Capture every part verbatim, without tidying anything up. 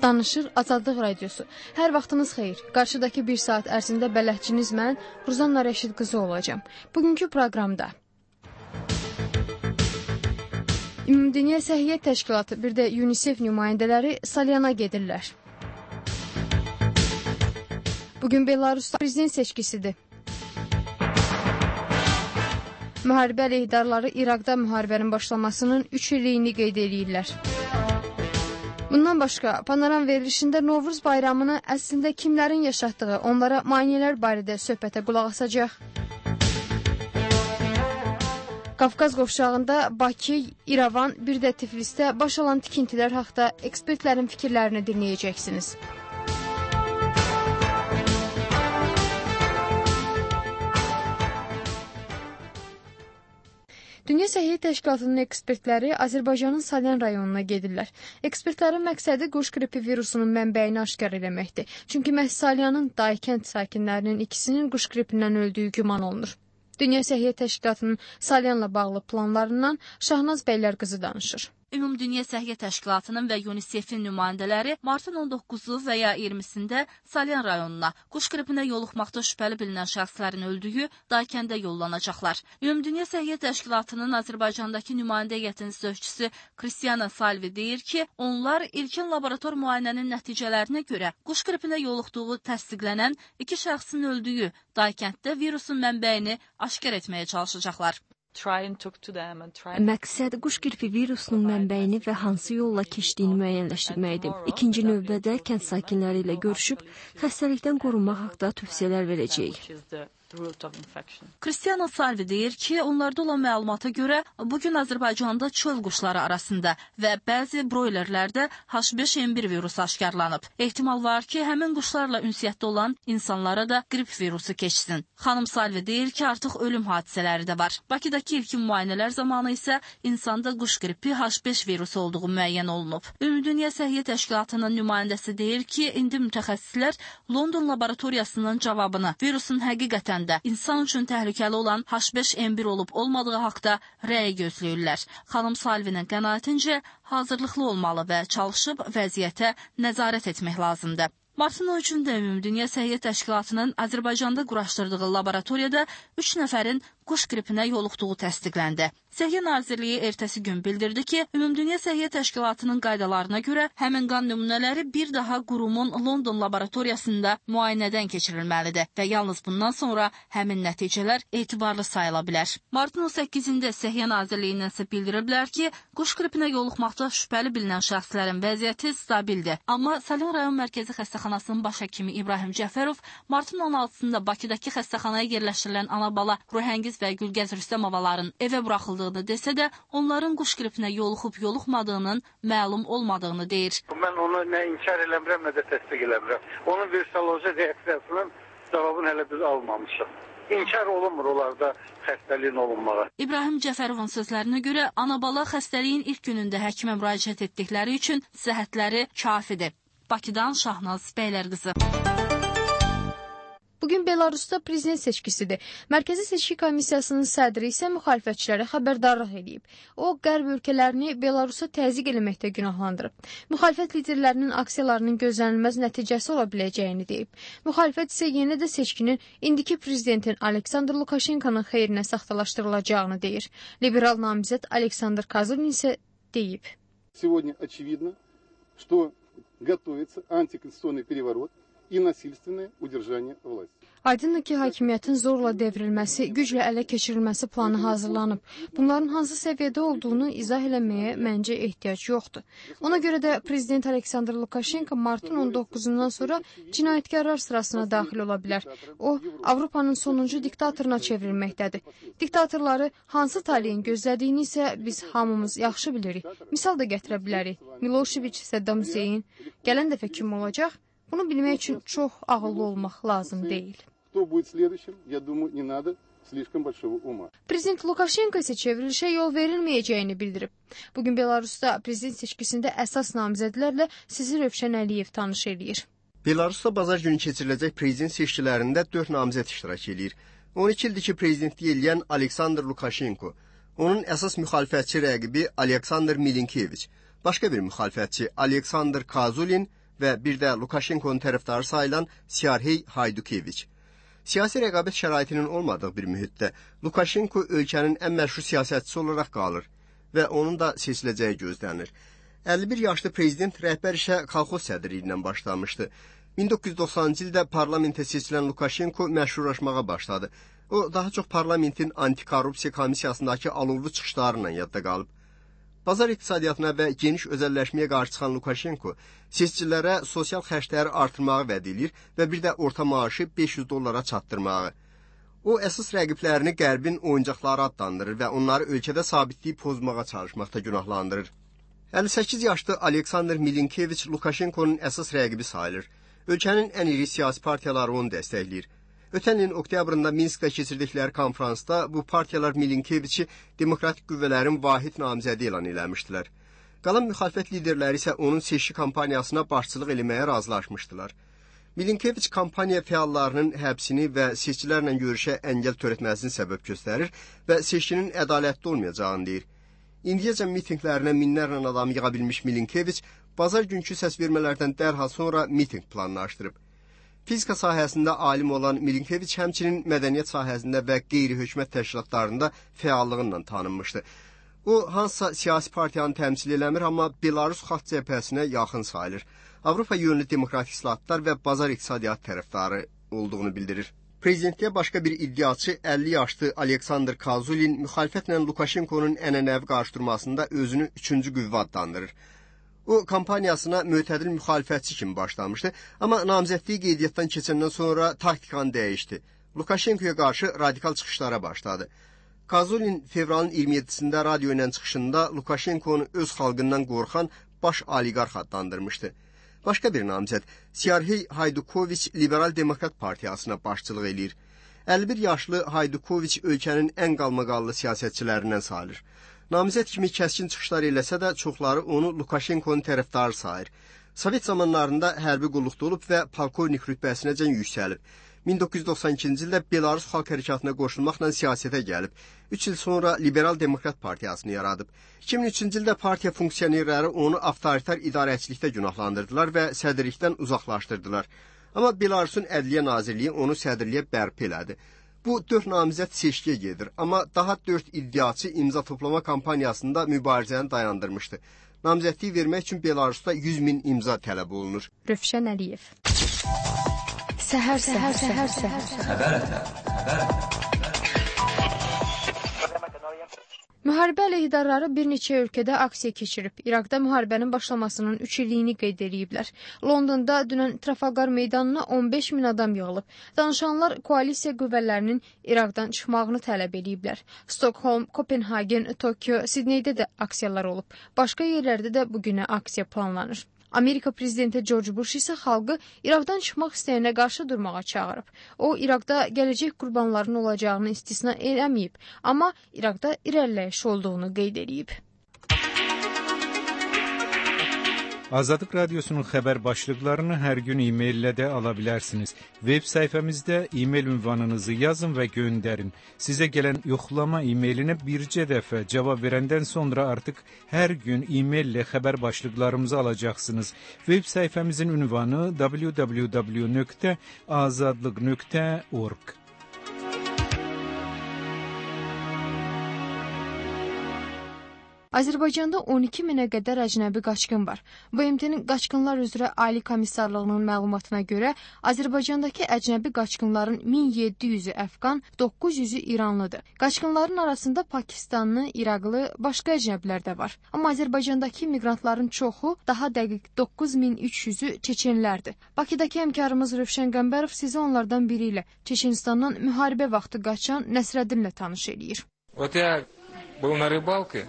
Danışır Azadlıq Radiosu. Hər vaxtınız xeyir. Qarşıdakı bir saat ərzində bələdçiniz mən, Ruzanna Rəşid qızı olacağım. Bugünkü proqramda Ümumdünya Səhiyyə Təşkilatı, bir də UNICEF nümayəndələri Salyana gedirlər. Bugün Belarusda prezident seçkisidir. Müharibə əleyhdarları İraqda müharibənin başlamasının üç illiyini qeyd edirlər. Bundan başqa, panoram verilişində Novruz bayramını əslində kimlərin yaşatdığı, onlara maneələr barədə söhbətə qulaq asacaq. Qafqaz qovşağında Bakı, İrəvan, bir də Tiflisdə baş alan tikintilər haqda ekspertlərin fikirlərini dinləyəcəksiniz. Dünya Səhiyyə Təşkilatının ekspertləri Azərbaycanın Salyan rayonuna gedirlər. Ekspertlərin məqsədi quş qripi virusunun mənbəyini aşkar eləməkdir. Çünki məhz Salyanın Daykənd sakinlərinin ikisinin quş qripindən öldüyü güman olunur. Dünya Səhiyyə Təşkilatının Salyanla bağlı planlarından Şahnaz Bəylər qızı danışır. Ümumdünya Səhiyyə Təşkilatının və UNICEF-in nümayəndələri martın on doqquzu və ya iyirmisində Salyan rayonuna quş qripinə yoluxmaqda şübhəli bilinən şəxslərin öldüyü Daykəndə yollanacaqlar. Ümumdünya Səhiyyə Təşkilatının Azərbaycandakı nümayəndə heyətinin sözçüsü Kristiana Salvi deyir ki, onlar ilkin laborator müayinənin nəticələrinə görə quş qripinə yoluxduğu təsdiqlənən iki şəxsin öldüyü Daykənddə virusun mənbəyini aşkar etməyə çalışacaqlar. Məqsəd quş qripi virusunun mənbəyini və hansı yolla keçdiyini müəyyənləşdirməkdir. İkinci növbədə kənd sakinləri ilə görüşüb xəstəlikdən qorunmaq haqqında tövsiyələr verəcəyik. Kristiana Salvi deyir ki, onlarda olan məlumata görə bugün Azərbaycanda çöl quşları arasında və bəzi broilerlərdə H beş N bir virusu aşkarlanıb. Ehtimal var ki, həmin quşlarla ünsiyyətdə olan insanlara da qrip virusu keçsin. Xanım Salvi deyir ki, artıq ölüm hadisələri də var. Bakıdakı ilkin müayinələr zamanı isə insanda quş qripi H beş virusu olduğu müəyyən olunub. Ümumdünya Səhiyyə Təşkilatının nümayəndəsi deyir ki, indi mütəxəssislər London laboratoriyasının cavabını virusun həqiqətən də insan üçün təhlükəli olan H beş N bir olub olmadığı haqda rəy gözləyirlər. Xanım Salvinin qənaətincə hazırlıqlı olmalı və çalışıb vəziyyətə nəzarət etmək lazımdır. Martın on üçündə Ümumdünya Səhiyyə Təşkilatının Azərbaycanda quraşdırdığı laboratoriyada üç nəfərin quş qripinə yoluxduğu təsdiqləndi. Səhiyyə Nazirliyi ertəsi gün bildirdi ki, Ümumdünya Səhiyyə Təşkilatının qaydalarına görə həmin qan nümunələri bir daha qurumun London laboratoriyasında müayinədən keçirilməlidir və yalnız bundan sonra həmin nəticələr etibarlı sayıla bilər. Martın on səkkizində Səhiyyə Nazirliyindən isə bildiriblər ki, quş qripinə yoluxmaqda şübhəli bilinən şəxslərin vəziyyəti stabildir. Amma Salyan rayon mərkəzi xəstəxanasının baş həkimi İbrahim Cəfərov martın on altısında Bakıdakı xəstəxanaya yerləşdirilən ana-bala Ruhəngiz və Gülgəz Rüstəmovaların evə buraxıldığını desə də, onların quş qripinə yoluxub-yoluxmadığının məlum olmadığını deyir. Mən onu nə inkar eləmirəm, nə də təsdiq eləmirəm. Onun virusoloji reaksiyasının cavabını hələ biz almamışıq. İnkar olunmur onlarda xəstəliyin olunmağı. İbrahim Cəfərovun sözlərinə görə, ana-bala xəstəliyin ilk günündə həkimə müraciət etdikləri üçün səhhətləri kafidir. Bakıdan Şahnaz Bəylər qızı. Bugün Belarusda prezident seçkisidir. Mərkəzi Seçki Komissiyasının sədri isə müxalifətçilərə xəbərdarlıq edib. O, qərb ölkələrini Belarusa təzyiq eləməkdə günahlandırıb. Müxalifət liderlərinin aksiyalarının gözlənilməz nəticəsi ola biləcəyini deyib. Müxalifət isə yenə də seçkinin indiki prezidentin Aleksandr Lukashenkonun xeyrinə saxtalaşdırılacağını deyir. Liberal namizəd Aleksandr Kazulin isə deyib. Сегодня очевидно, что готовится антиконституционный переворот и насильственное удержание власти. Aydındır ki, hakimiyyətin zorla devrilməsi, güclə ələ keçirilməsi planı hazırlanıb. Bunların hansı səviyyədə olduğunu izah eləməyə məncə ehtiyac yoxdur. Ona görə də Prezident Aleksandr Lukashenko martın on doqquzundan sonra cinayətkarlar sırasına daxil ola bilər. O, Avropanın sonuncu diktatoruna çevrilməkdədir. Diktatorları hansı taleyin gözlədiyini isə biz hamımız yaxşı bilirik. Misal da gətirə bilərik. Miloševiç, Saddam Hüseyin. Gələn dəfə kim olacaq? Bunu bilmək üçün çox ağıllı olmaq lazım deyil. Prezident Lukashenko isə çevrilişə yol verilməyəcəyini bildirib. Bugün Belarusda prezident seçkisində əsas namizədlərlə Sizir Rövşən Əliyev tanış eləyir. Belarusda bazar günü keçiriləcək prezident seçkilərində dörd namizəd iştirak edir. on iki ildir ki, prezidentlik eləyən Aleksandr Lukashenko, onun əsas müxalifətçi rəqibi Aleksandr Milinkeviç, başqa bir müxalifətçi Aleksandr Kazulin və bir də Lukashenkonun tərəfdarı sayılan Sergey Haydukeviç. Siyasi rəqabət şəraitinin olmadığı bir mühitdə Lukashenko ölkənin ən məşhur siyasətçisi olaraq qalır və onun da seçiləcəyi gözlənilir. əlli bir yaşlı prezident rəhbər işə kolxoz sədrliyi ilə başlamışdı. min doqquz yüz doxsanıncı ildə parlamentə seçilən Lukashenko məşhurlaşmağa başladı. O, daha çox parlamentin antikorrupsiya komissiyasındakı alovlu çıxışlarla yadda qalıb. Bazar iqtisadiyyatına və geniş özəlləşməyə qarşı çıxan Lukashenko seçicilərə sosial xərcləri artırmağı vəd edir və bir də orta maaşı beş yüz dollara çatdırmağı. O, əsas rəqiblərini Qərbin oyuncaqları adlandırır və onları ölkədə sabitliyi pozmağa çalışmaqda günahlandırır. əlli səkkiz yaşlı Aleksandr Milinkeviç Lukashenkonun əsas rəqibi sayılır. Ölkənin ən iri siyasi partiyaları onu dəstəkləyir. Ötən ilin oktyabrında Minskdə keçirdikləri konfransda bu partiyalar Milinkeviçi demokratik qüvvələrin vahid namizədi elan eləmişdilər. Qalan müxalifət liderləri isə onun seçki kampaniyasına başçılıq eləməyə razılaşmışdılar. Milinkeviç kampaniya fəallarının həbsini və seçkilərlə görüşə əngəl törətməsini səbəb göstərir və seçkinin ədalətli olmayacağını deyir. İndiyəcən mitinqlərinə minlərlə adam yığa bilmiş Milinkeviç, bazar günkü səsvermələrdən dərhal sonra mitinq planlaşdırıb. Fizika sahəsində alim olan Milinkeviç həmçinin mədəniyyət sahəsində və qeyri-hökumət təşkilatlarında fəallığıyla tanınmışdı. O, hansısa siyasi partiyanı təmsil eləmir, amma Belarus xalq cəbhəsinə yaxın sayılır. Avropa yönlü demokratik islahatlar və bazar iqtisadiyyat tərəfdarı olduğunu bildirir. Prezidentliyə başqa bir iddiaçı əlli yaşlı Aleksandr Kazulin müxalifətlə Lukashenkonun ənənəvi qarşıdurmasında özünü üçüncü qüvvə adlandırır. O, kampaniyasına mötədil müxalifətçi kimi başlamışdı, amma namizədliyi qeydiyyatdan keçəndən sonra taktikanı dəyişdi. Lukashenkoya qarşı radikal çıxışlara başladı. Kazulin fevralın iyirmi yeddisində radyo ilə çıxışında Lukashenkonu öz xalqından qorxan baş oliqarx adlandırmışdı. Başqa bir namizəd Sergey Haydukoviç Liberal Demokrat Partiyasına başçılıq eləyir. əlli bir yaşlı Haydukoviç ölkənin ən qalmaqallı siyasətçilərindən sayılır. Namizəd kimi kəskin çıxışlar eləsə də çoxları onu Lukashenkonun tərəfdarı sayır. Sovet zamanlarında hərbi qulluqda olub və polkovnik rütbəsinəcən yüksəlib. min doqquz yüz doxsan ikinci ildə Belarus xalq hərəkatına qoşulmaqla siyasətə gəlib. üç il sonra Liberal Demokrat Partiyasını yaradıb. iki min üçüncü ildə partiya funksiyonerləri onu avtoritar idarəçilikdə günahlandırdılar və sədrlikdən uzaqlaşdırdılar. Amma Belarusun Ədliyyə Nazirliyi onu sədrliyə bərpa elədi. Bu dörd namizəd seçkiyə gedir, amma daha dörd iddiaçı imza toplama kampaniyasında mübarizəni dayandırmışdı. Namizədliyi vermək üçün Belarusda yüz min imza tələb olunur. Rövşən Əliyev. Səhər, səhər, səhər, səhər. Xəbər ətər, xəbər ətər. Müharibə əleyhidarları bir neçə ölkədə aksiya keçirib. İraqda müharibənin başlamasının üç illiyini qeyd ediblər. Londonda dünən Trafalgar meydanına on beş min adam yığılıb. Danışanlar koalisiya qüvvələrinin İraqdan çıxmağını tələb ediblər. Stockholm, Kopenhagen, Tokyo, Sidneydə də aksiyalar olub. Başqa yerlərdə də bugünə aksiya planlanır. Amerika prezidenti George Bush isə xalqı İraqdan çıxmaq istəyənə qarşı durmağa çağırıb. O, İraqda gələcək qurbanların olacağını istisna eləməyib, amma İraqda irəliləyiş olduğunu qeyd edib. Azadlıq Radyosu'nun xəbər başlıqlarını hər gün e-maillə də ala bilərsiniz. Web səhifəmizdə e-mail ünvanınızı yazın və göndərin. Sizə gələn yoxlama e-mailinə bircə dəfə cavab verəndən sonra artıq hər gün e-maillə xəbər başlıqlarımızı alacaqsınız. Web səhifəmizin ünvanı w w w nöqtə azadlıq nöqtə org. Azərbaycanda on iki minə qədər əcnəbi qaçqın var. B M T-nin Qaçqınlar üzrə Ali Komissarlığının məlumatına görə Azərbaycandakı əcnəbi qaçqınların min yeddi yüzü Əfqan, doqquz yüzü İranlıdır. Qaçqınların arasında Pakistanlı, İraqlı, başqa əcnəbilər də var. Amma Azərbaycandakı miqrantların çoxu, daha dəqiq doqquz min üç yüzü Çeçenlərdir. Bakıdakı həmkarımız Rövşən Qəmbərov sizi onlardan biri ilə Çeçenistandan müharibə vaxtı qaçan Nəsrəddinlə tanış eləyir. Вот я был на рыбалке.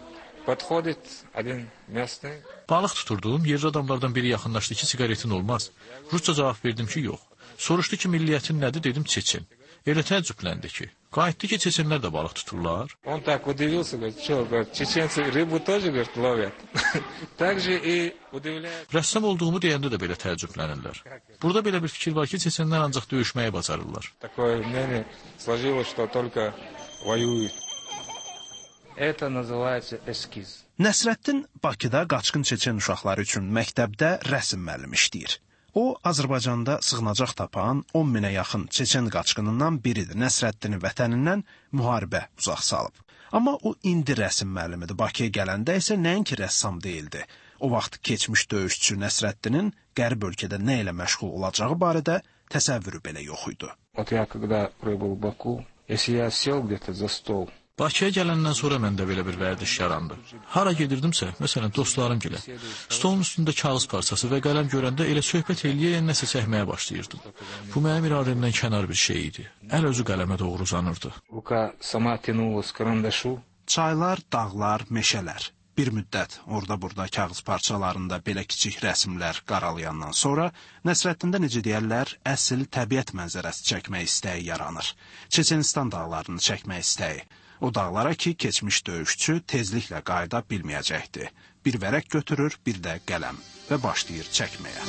Balıq tuturdum, yerli adamlardan biri yaxınlaşdı ki, siqaretin olmaz. Rusça cavab verdim ki, yox. Soruşdu ki, milliyyətin nədir, dedim Çeçen. Elə təəccübləndi ki, qayıtdı ki, Çeçenlər də balıq tuturlar. Он так удивился, говорит, что, чеченцы рыбу тоже, говорит, ловят. Также и удивляет. Rəssam olduğumu deyəndə də belə təəccüblənirlər. Burada belə bir fikir var ki, Çeçenlər ancaq döyüşməyi bacarırlar. Такое мнение сложилось, что только воюют. Это называется эскиз. Nəsrəddin Bakıda qaçqın çeçen uşaqları üçün məktəbdə rəsm müəllimi işləyir. O, Azərbaycanda sığınacaq tapan on minə yaxın çeçen qaçqınından biridir. Nəsrəddini vətənindən müharibə uzaq salıb. Amma o indi rəsm müəllimidir. Bakıya gələndə isə nəinki rəssam deyildi. O vaxt keçmiş döyüşçü Nəsrəddinin qərb ölkədə nə ilə məşğul olacağı barədə təsəvvürü belə yox idi. Вот я когда прибыл в Баку, если я сел где-то за стол, Bakıya gələndən sonra məndə belə bir vərdiş yarandı. Hara gedirdimsə, məsələn, dostlarım gilə, stolun üstündə kağız parçası və qələm görəndə elə söhbət eləyən nəsə çəkməyə başlayırdım. Bu mənim iradəmdən kənar bir şey idi. Əl özü qələmə doğru uzanırdı. рука сама тянулась к карандашу. Çaylar, dağlar, meşələr. Bir müddət orada-burada kağız parçalarında belə kiçik rəsmlər qaralayandan sonra Nəsrəddində necə deyərlər, əsl təbiət mənzərəsi çəkmək istəyi yaranır. Çeçenistan dağlarını çəkmək istəyi. O dağlara ki, keçmiş döyüşçü tezliklə qayıda bilməyəcəkdi. Bir vərəq götürür, bir də qələm və başlayır çəkməyə.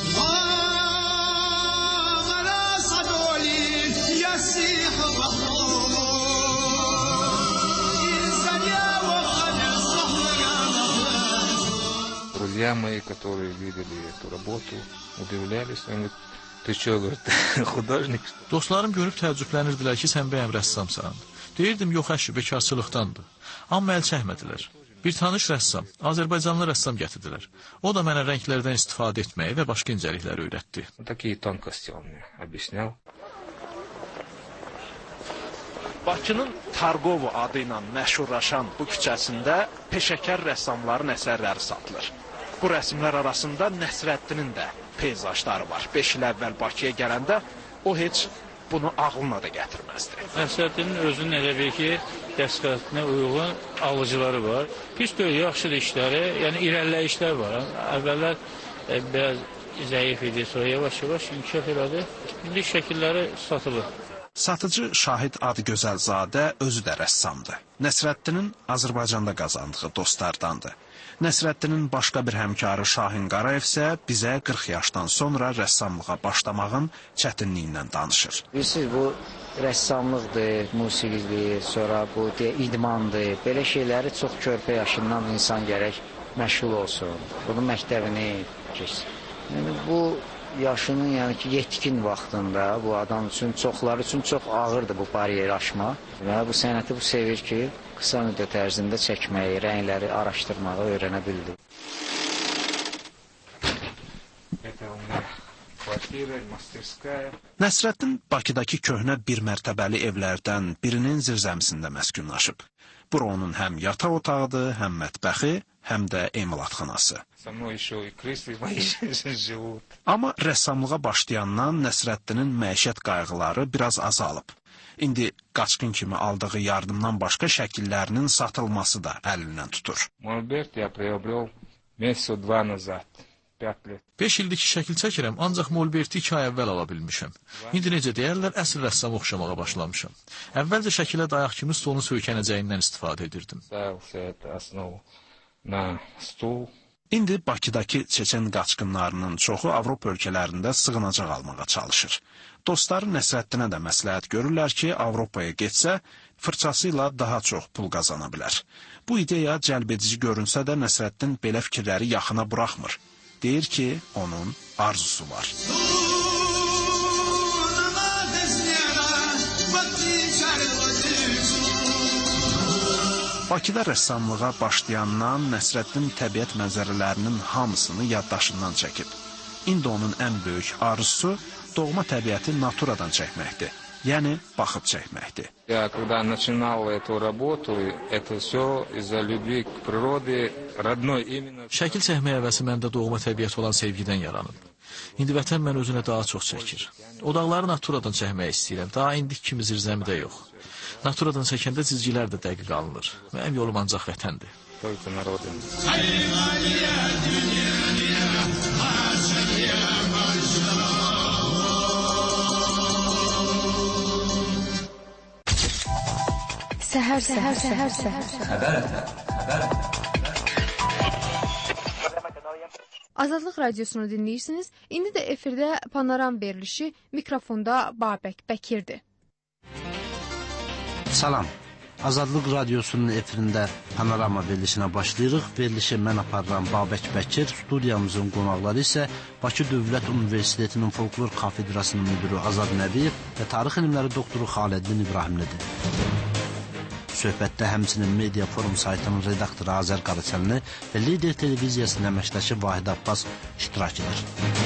Друзья мои, которые видели эту работу, удивлялись, они говорят, ты что, говорит, художник? Dostlarım görüb təəccüblənirdilər ki, sən bəyəm rəssamsan. Deyirdim, yox əşi, bekarçılıqdandır. Amma əl çəkmədilər. Bir tanış rəssam, Azərbaycanlı rəssam gətirdilər. O da mənə rənglərdən istifadə etməyi və başqa incəlikləri öyrətdi. Такие тонкости он мне объяснял. Bakının Targovo adı ilə məşhurlaşan bu küçəsində peşəkar rəssamların əsərləri satılır. Bu rəsmlər arasında Nəsrəddinin də peyzajları var. Beş il əvvəl Bakıya gələndə o heç bunu ağlına da gətirməzdi. Nəsrəddinin özünün elə bir ki, dəstqatinə uyğun alıcıları var. Pis deyil, yaxşıdır işləri, yəni irəliləyişlər var. Əvvəllər e, biraz zəif idi, sonra yavaş-yavaş inkişaf elədi. İndi şəkilləri satılır. Satıcı Şahid Adıgözəlzadə özü də rəssamdır. Nəsrəddinin Azərbaycanda qazandığı dostlardandır. Nəsrəddinin başqa bir həmkarı Şahin Qarayev isə bizə qırx yaşdan sonra rəssamlığa başlamağın çətinliyindən danışır. Bilirsiniz, bu rəssamlıqdır, musiqidir, sonra bu idmandır. Belə şeyləri çox körpə yaşından insan gərək məşğul olsun. Bunun məktəbini keçsin. Yəni, bu yaşının yəni ki, yetkin vaxtında bu adam üçün, çoxları üçün çox ağırdır bu bariyeri aşmaq. Və bu sənəti bu sevir ki, qısa müddət ərzində çəkməyi, rəngləri araşdırmağı öyrənə bildi. Nəsrəddin Bakıdakı köhnə bir mərtəbəli evlərdən birinin zirzəmisində məskunlaşıb. Bura onun həm yataq otağıdır, həm mətbəxi, həm də emalatxanası. Amma rəssamlığa başlayandan Nəsrəddinin məişət qayğıları biraz azalıb. İndi qaçqın kimi aldığı yardımdan başqa şəkillərinin satılması da əlindən tutur. beş ildir ki, şəkil çəkirəm, ancaq Molberti iki ay əvvəl ala bilmişəm. İndi necə deyərlər, əsl rəssam oxşamağa başlamışam. Əvvəlcə şəkilə dayaq kimi stolun söykənəcəyindən istifadə edirdim. İndi Bakıdakı çeçen qaçqınlarının çoxu Avropa ölkələrində sığınacaq almağa çalışır. Dostları Nəsrəddinə də məsləhət görürlər ki, Avropaya getsə, fırçası ilə daha çox pul qazana bilər. Bu ideya cəlbedici görünsə də Nəsrəddin belə fikirləri yaxına buraxmır. Deyir ki, onun arzusu var. Bakıda rəssamlığa başlayandan Nəsrəddin təbiət mənzərələrinin hamısını yaddaşından çəkib. İndi onun ən böyük arzusu doğma təbiəti naturadan çəkməkdir. Yəni, baxıb çəkməkdir. Я когда начинал эту работу, это все из-за любви к природе, родной именно. Şəkil çəkmək həvəsi məndə doğma təbiət olan sevgidən yaranıb. İndi vətən mən özünə daha çox çəkir. O dağları naturadan çəkmək istəyirəm, daha indik kimi zirzəmidə yox. Naturadan çəkəndə cizgilər də dəqiq alınır. Mənim yolum ancaq vətəndir. Səhər, səhər, səhər, səhər. Xəbər ətər, xəbər ətər. Azadlıq radiosunu dinləyirsiniz. İndi də efirdə panoram verilişi, mikrofonda Babək Bəkirdir. Salam. Azadlıq Radiosunun efirində Panorama verilişinə başlayırıq. Verilişi mən aparıram Babək Bəkir, studiyamızın qonaqları isə Bakı Dövlət Universitetinin Folklor Kafedrasının müdürü Azad Nəbiyev və Tarix elmləri doktoru Xaləddin İbrahimlidir. Söhbətdə həmçinin Media Forum saytının redaktoru Azər Qarıçəlini və Lider Televiziyasının əməkdaşı Vahid Abbas iştirak edir.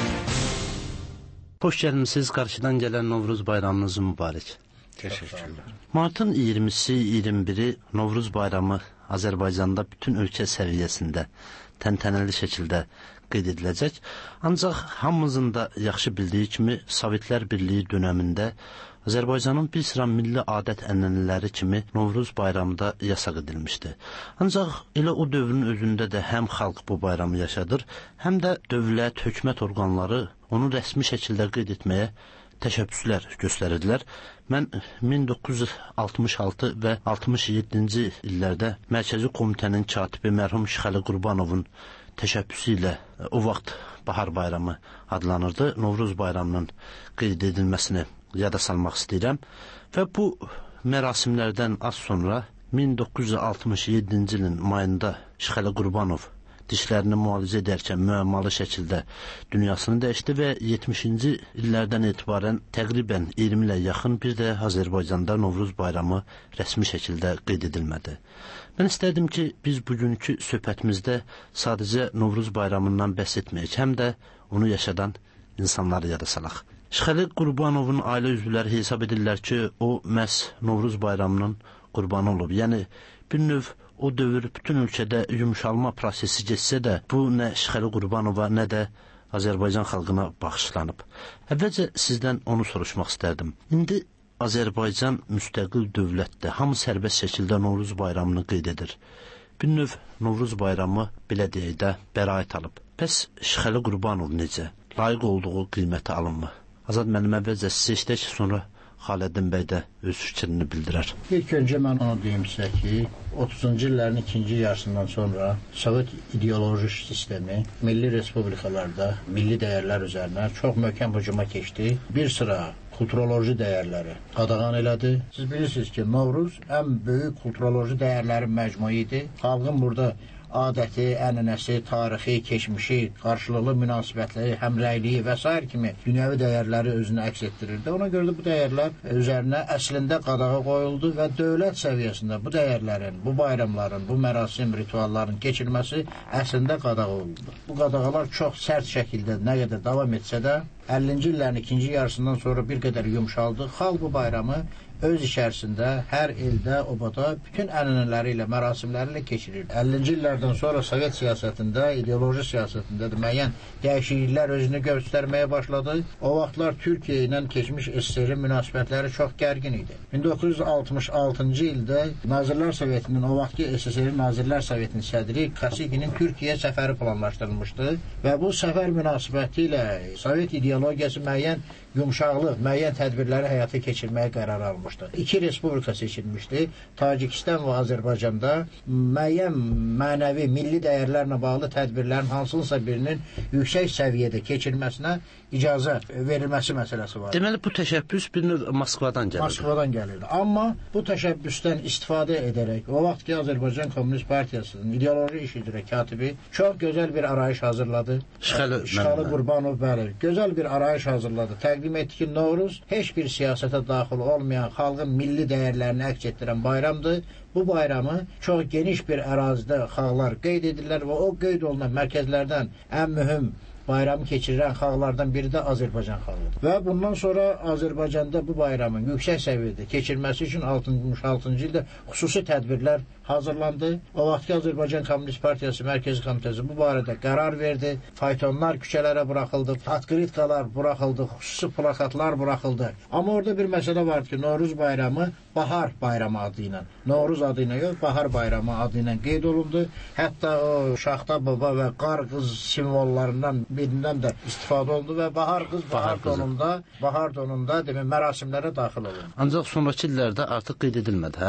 Xoş gəlmisiniz, qarşıdan gələn Novruz bayramınız mübarək. Teşekkürler. Martın iyirmisi iyirmi biri Novruz bayramı Azərbaycanda bütün ölkə səviyyəsində təntənəli şəkildə qeyd ediləcək. Ancaq hamımızın da yaxşı bildiyi kimi Sovetlər Birliyi dönəmində Azərbaycanın bir sıra milli adət ənənələri kimi Novruz bayramı da yasaq edilmişdi. Ancaq elə o dövrün özündə də həm xalq bu bayramı yaşadır, həm də dövlət, hökumət orqanları onu rəsmi şəkildə qeyd etməyə təşəbbüslər göstərirdilər. Mən min doqquz yüz altmış altı və altmış yeddinci illərdə Mərkəzi Komitənin katibi mərhum Şıxəli Qurbanovun təşəbbüsü ilə o vaxt Bahar bayramı adlanırdı. Novruz bayramının qeyd edilməsini yada salmaq istəyirəm. Və bu mərasimlərdən az sonra min doqquz yüz altmış yeddinci ilin mayında Şıxəli Qurbanov dişlərini müalicə edərkən müəmmalı şəkildə dünyasını dəyişdi və yetmişinci illərdən etibarən təqribən iyirmi ilə yaxın bir də Azərbaycanda Novruz bayramı rəsmi şəkildə qeyd edilmədi. Mən istədim ki, biz bugünkü söhbətimizdə sadəcə Novruz bayramından bəhs etməyək, həm də onu yaşadan insanları yada salaq. Şıxəli Qurbanovun ailə üzvləri hesab edirlər ki, o məhz Novruz bayramının qurbanı olub. Yəni, bir növ o dövr bütün ölkədə yumuşalma prosesi geçsə də, bu nə Şıxəli Qurbanova, nə də Azərbaycan xalqına bağışlanıb. Əvvəlcə sizdən onu soruşmaq istərdim. İndi Azərbaycan müstəqil dövlətdə, hamı sərbəst şəkildə Novruz bayramını qeyd edir. Bir növ Novruz bayramı, belə deyək də, bəraət alıb. Bəs Şıxəli Qurbanov necə? Layiq olduğu qiyməti alınmı? Azad müəllim, əvvəlcə sizə işlək, sonra Xaləddin bəy də öz fikrini bildirər. İlk öncə mən onu deyim sizə ki, otuzuncu illərin ikinci yarısından sonra Sovet ideoloji sistemi milli respublikalarda milli dəyərlər üzərinə çox möhkəm hücuma keçdi. Bir sıra kulturoloji dəyərləri qadağan elədi. Siz bilirsiniz ki, Novruz ən böyük kulturoloji dəyərlərin məcmui idi. Xalqın burada adəti, ənənəsi, tarixi, keçmişi, qarşılıqlı münasibətləri, həmrəyliyi və s. kimi dünyəvi dəyərləri özünü əks etdirirdi. Ona görə də bu dəyərlər üzərinə əslində qadağa qoyuldu və dövlət səviyyəsində bu dəyərlərin, bu bayramların, bu mərasim, ritualların keçirilməsi əslində qadağa olundu. Bu qadağalar çox sərt şəkildə nə qədər davam etsə də, əllinci illərin ikinci yarısından sonra bir qədər yumşaldı. Xalq bu bayramı öz içərisində hər ildə, obada bütün ənənələri ilə, mərasimləri ilə keçirir. əllinci illərdən sonra Sovet siyasətində, ideoloji siyasətində də müəyyən dəyişikliklər özünü göstərməyə başladı. O vaxtlar Türkiyə ilə keçmiş S S R-in münasibətləri çox gərgin idi. min doqquz yüz altmış altıncı ildə Nazirlər Sovetinin, o vaxtki S S R-in Nazirlər Sovetinin sədri Kasiginin Türkiyəyə səfəri planlaşdırılmışdı və bu səfər münasibəti ilə Sovet ideologiyası müəyyən yumşaqlıq, müəyyən tədbirləri həyata keçirməyə qərar almışdı. İki respublika seçilmişdi. Tacikistan və Azərbaycanda müəyyən mənəvi, milli dəyərlərlə bağlı tədbirlərin hansınsa birinin yüksək səviyyədə keçirməsinə icazə verilməsi məsələsi var. Deməli, bu təşəbbüs bir növ Moskvadan gəlirdi. Moskvadan gəlirdi. Amma bu təşəbbüsdən istifadə edərək, o vaxt ki, Azərbaycan Komünist Partiyasının ideoloji iş üzrə katibi çox gözəl bir arayış hazırladı. Şıxəli Qurbanov, bəli, gözəl bir arayış hazırladı. Təqdim etdi ki, Novruz heç bir siyasətə daxil olmayan, xalqın milli dəyərlərini əks etdirən bayramdır. Bu bayramı çox geniş bir ərazidə xalqlar qeyd edirlər və o qeyd olunan mərkəzlərdən ən mühüm bayramı keçirilən xalqlardan biri də Azərbaycan xalqıdır. Və bundan sonra Azərbaycanda bu bayramın yüksək səviyyədə keçirməsi üçün altmış altıncı ildə xüsusi tədbirlər hazırlandı. O vaxtki Azərbaycan Komünist Partiyası Mərkəzi Komitəsi bu barədə qərar verdi. Faytonlar küçələrə buraxıldı, atkritkalar buraxıldı, xüsusi plakatlar buraxıldı. Amma orada bir məsələ vardı ki, Novruz bayramı Bahar bayramı adı ilə, Novruz adı ilə yox, Bahar bayramı adı ilə qeyd olundu. Hətta o Şaxta baba və qar qız simvollarından birindən də istifadə olundu və bahar qız bahar, bahar donunda, bahar donunda demək mərasimlərə daxil olundu. Ancaq sonrakı illərdə artıq qeyd edilmədi, hə?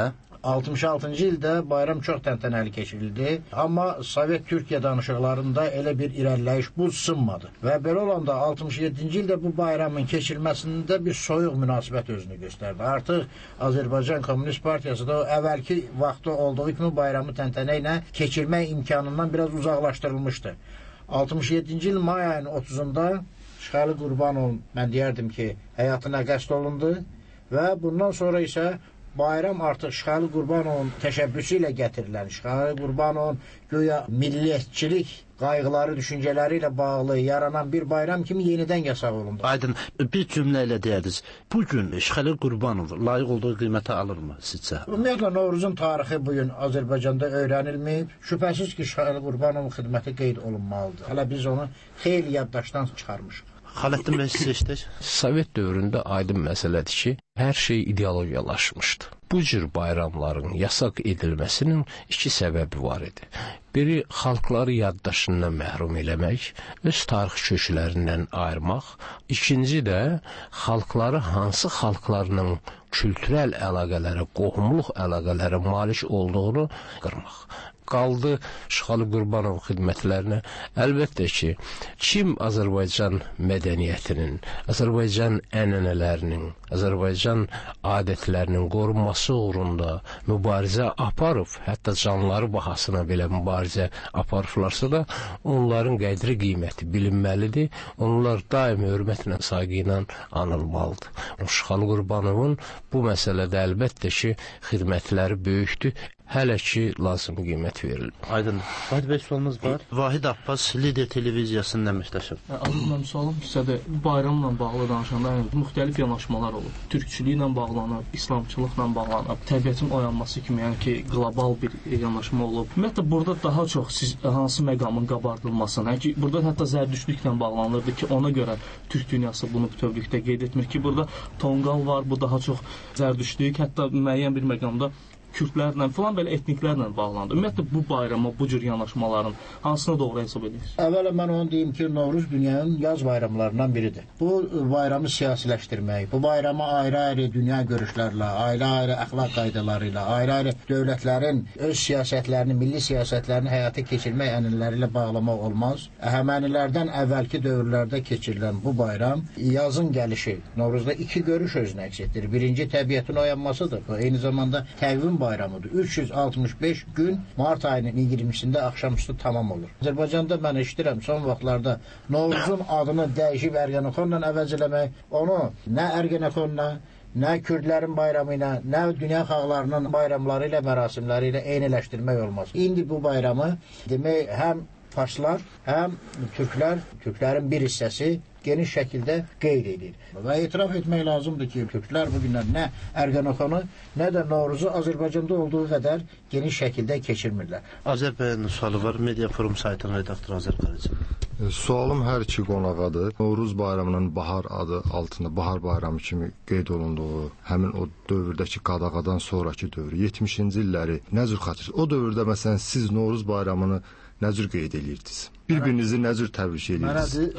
altmış altıncı ildə bayram çox təntənəli keçirildi. Amma Sovet-Türkiyə danışıqlarında elə bir irəliləyiş bu sınmadı. Və belə olanda altmış yeddinci ildə bu bayramın keçirilməsində bir soyuq münasibət özünü göstərdi. Artıq Azərbaycan Komünist Partiyası da əvvəlki vaxtda olduğu kimi bayramı təntənə ilə keçirmək imkanından biraz uzaqlaşdırılmışdı. altmış yeddinci il may ayının otuzunda Şıxəli Qurbanov, mən deyərdim ki, həyatına qəsd olundu və bundan sonra isə bayram artıq Şıxəli Qurbanovun təşəbbüsü ilə gətirilən, Şıxəli Qurbanovun güya milliyetçilik qayğıları, düşüncələri ilə bağlı yaranan bir bayram kimi yenidən yasaq olundu. Aydın, bir cümlə ilə deyərdiniz, bugün Şıxəli Qurbanov layiq olduğu qiymətə alırmı sizcə? Ümumiyyətlə, Novruzun tarixi bugün Azərbaycanda öyrənilməyib. Şübhəsiz ki, Şıxəli Qurbanovun xidməti qeyd olunmalıdır. Hələ biz onu xeyli yaddaşdan çıxarmışıq. Xaləddin bəy seçdik. Sovet dövründə aydın məsələdir ki, hər şey ideologiyalaşmışdı. Bu cür bayramların yasaq edilməsinin iki səbəbi var idi. Biri, xalqları yaddaşından məhrum eləmək, öz tarix köklərindən ayırmaq. İkinci də, xalqları hansı xalqlarla kültürel əlaqələrə, qohumluq əlaqələrə malik olduğunu qırmaq. Qaldı Şıxəli Qurbanov xidmətlərinə. Əlbəttə ki, kim Azərbaycan mədəniyyətinin, Azərbaycan ənənələrinin, Azərbaycan adətlərinin qorunması uğrunda mübarizə aparıb, hətta canları bahasına belə mübarizə aparıblarsa da, onların qədri qiyməti bilinməlidir. Onlar daim hörmətlə, sayğı ilə anılmalıdır. Şıxəli Qurbanovun bu məsələdə əlbəttə ki, xidmətləri böyükdür. Hələ ki, lazım qiymət verilir. Aydın. Vahid bəy, sualımız var. Vahid Abbas, Lider televiziyasının əməkdaşı. Mənim sualım sizədir. Bayramla bağlı danışanda müxtəlif yanaşmalar olub. Türkçülüklə bağlanıb, İslamçılıqla bağlanıb, təbiətin oyanması kimi, yəni ki, qlobal bir yanaşma olub. Ümumiyyətlə, burada daha çox siz hansı məqamın qabardılmasını, yəni ki, burada hətta zərdüştlüklə bağlanırdı ki, ona görə Türk dünyası bunu bütövlükdə qeyd etmir ki, burada tonqal var, bu daha çox zərdüştlük, hətta müəyyən bir məqamda Kürtlərlə falan belə etniklərlə bağlandı. Ümumiyyətlə, bu bayrama, bu cür yanaşmaların hansına doğru hesab edirsiniz? Əvvələ mən onu deyim ki, Novruz dünyanın yaz bayramlarından biridir. Bu bayramı siyasiləşdirmək, bu bayramı ayrı-ayrı dünya görüşlərlə, ayrı-ayrı əxlaq qaydaları ilə, ayrı-ayrı dövlətlərin öz siyasətlərini, milli siyasətlərini həyata keçirmək ənənələri ilə bağlamaq olmaz. Əhəmənilərdən əvvəlki dövrlərdə keçirilən bu bayram yazın gəlişi Novruzda iki görüş özünü əks etdirir. Birinci, təbiətin oyanmasıdır. Bu, eyni zamanda təqvim bayramıdır. üç yüz altmış beş gün mart ayının iyirmisində axşamüstü tamam olur. Azərbaycanda mən eşidirəm son vaxtlarda Novruzun adını dəyişib Ergenekonla əvəzləmək, onu nə Ergenekonla, nə Kürdlərin bayramı ilə, nə dünya xalqlarının bayramları ilə, mərasimləri ilə eyniləşdirmək olmaz. İndi bu bayramı demək həm farslar, həm türklər, türklərin bir hissəsi geniş şəkildə qeyd edir. Və etiraf etmək lazımdır ki, türklər bugünlər nə Ergenekonu, nə də Novruzu Azərbaycanda olduğu qədər geniş şəkildə keçirmirlər. Azərbaycanın sualı var, Media Forum saytının redaktoru Azərbaycan. E, sualım hər iki qonağadır. Novruz bayramının bahar adı altında bahar bayramı kimi qeyd olunduğu, həmin o dövrdəki qadağadan sonraki dövr, yetmişinci illəri nə cür xatırlayırsınız? O dövrdə məsələn siz Novruz bayramını nə cür qeyd edirdiniz? Bir-birinizi nə cür təbrik edirdiniz? Mənədir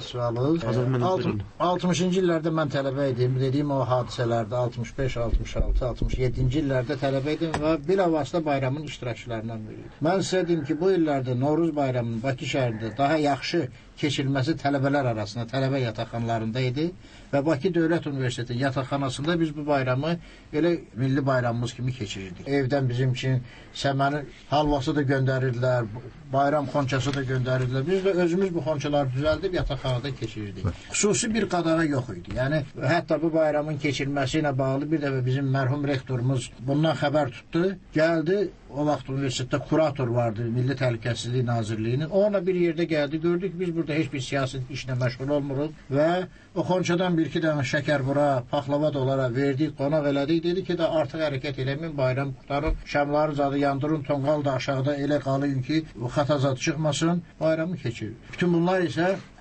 sualı. altmışıncı illərdə mən tələbə idim. Dediyim o hadisələrdə altmış beş, altmış altı, altmış yeddinci illərdə tələbə idim və bilavasitə bayramın iştirakçılarından biriydim. Mən sizə deyim ki, bu illərdə Novruz bayramının Bakı şəhərində daha yaxşı keçirilməsi tələbələr arasında, tələbə yataqxanalarında idi və Bakı Dövlət Universitetinin yataqxanasında biz bu bayramı elə milli bayramımız kimi keçirirdik. Evdən bizim üçün səmənin halvası da göndərirdilər, bayram xonçası da göndərirdilər. Biz də özümüz bu xonçaları düzəldib yataqxanada keçirirdik. Xüsusi bir qadağa yox idi. Yəni, hətta bu bayramın keçirilməsi ilə bağlı bir dəfə bizim mərhum rektorumuz bundan xəbər tutdu, gəldi. O vaxt universitetdə kurator vardı, Milli Təhlükəsizlik Nazirliyinin. Onunla bir yerdə gəldi, gördük biz burada heç bir siyasi işlə məşğul olmuruq və o xonçadan bir-iki dənə şəkər bura, paxlava dolara verdik, qonaq elədik. Dedi ki, də artıq hərəkət eləmin, bayram qutarın, şəmları zadı yandırın, tonqal da aşağıda elə qalın ki, xatazadı çıxmasın, bayramı keçir. Bütün bunlar isə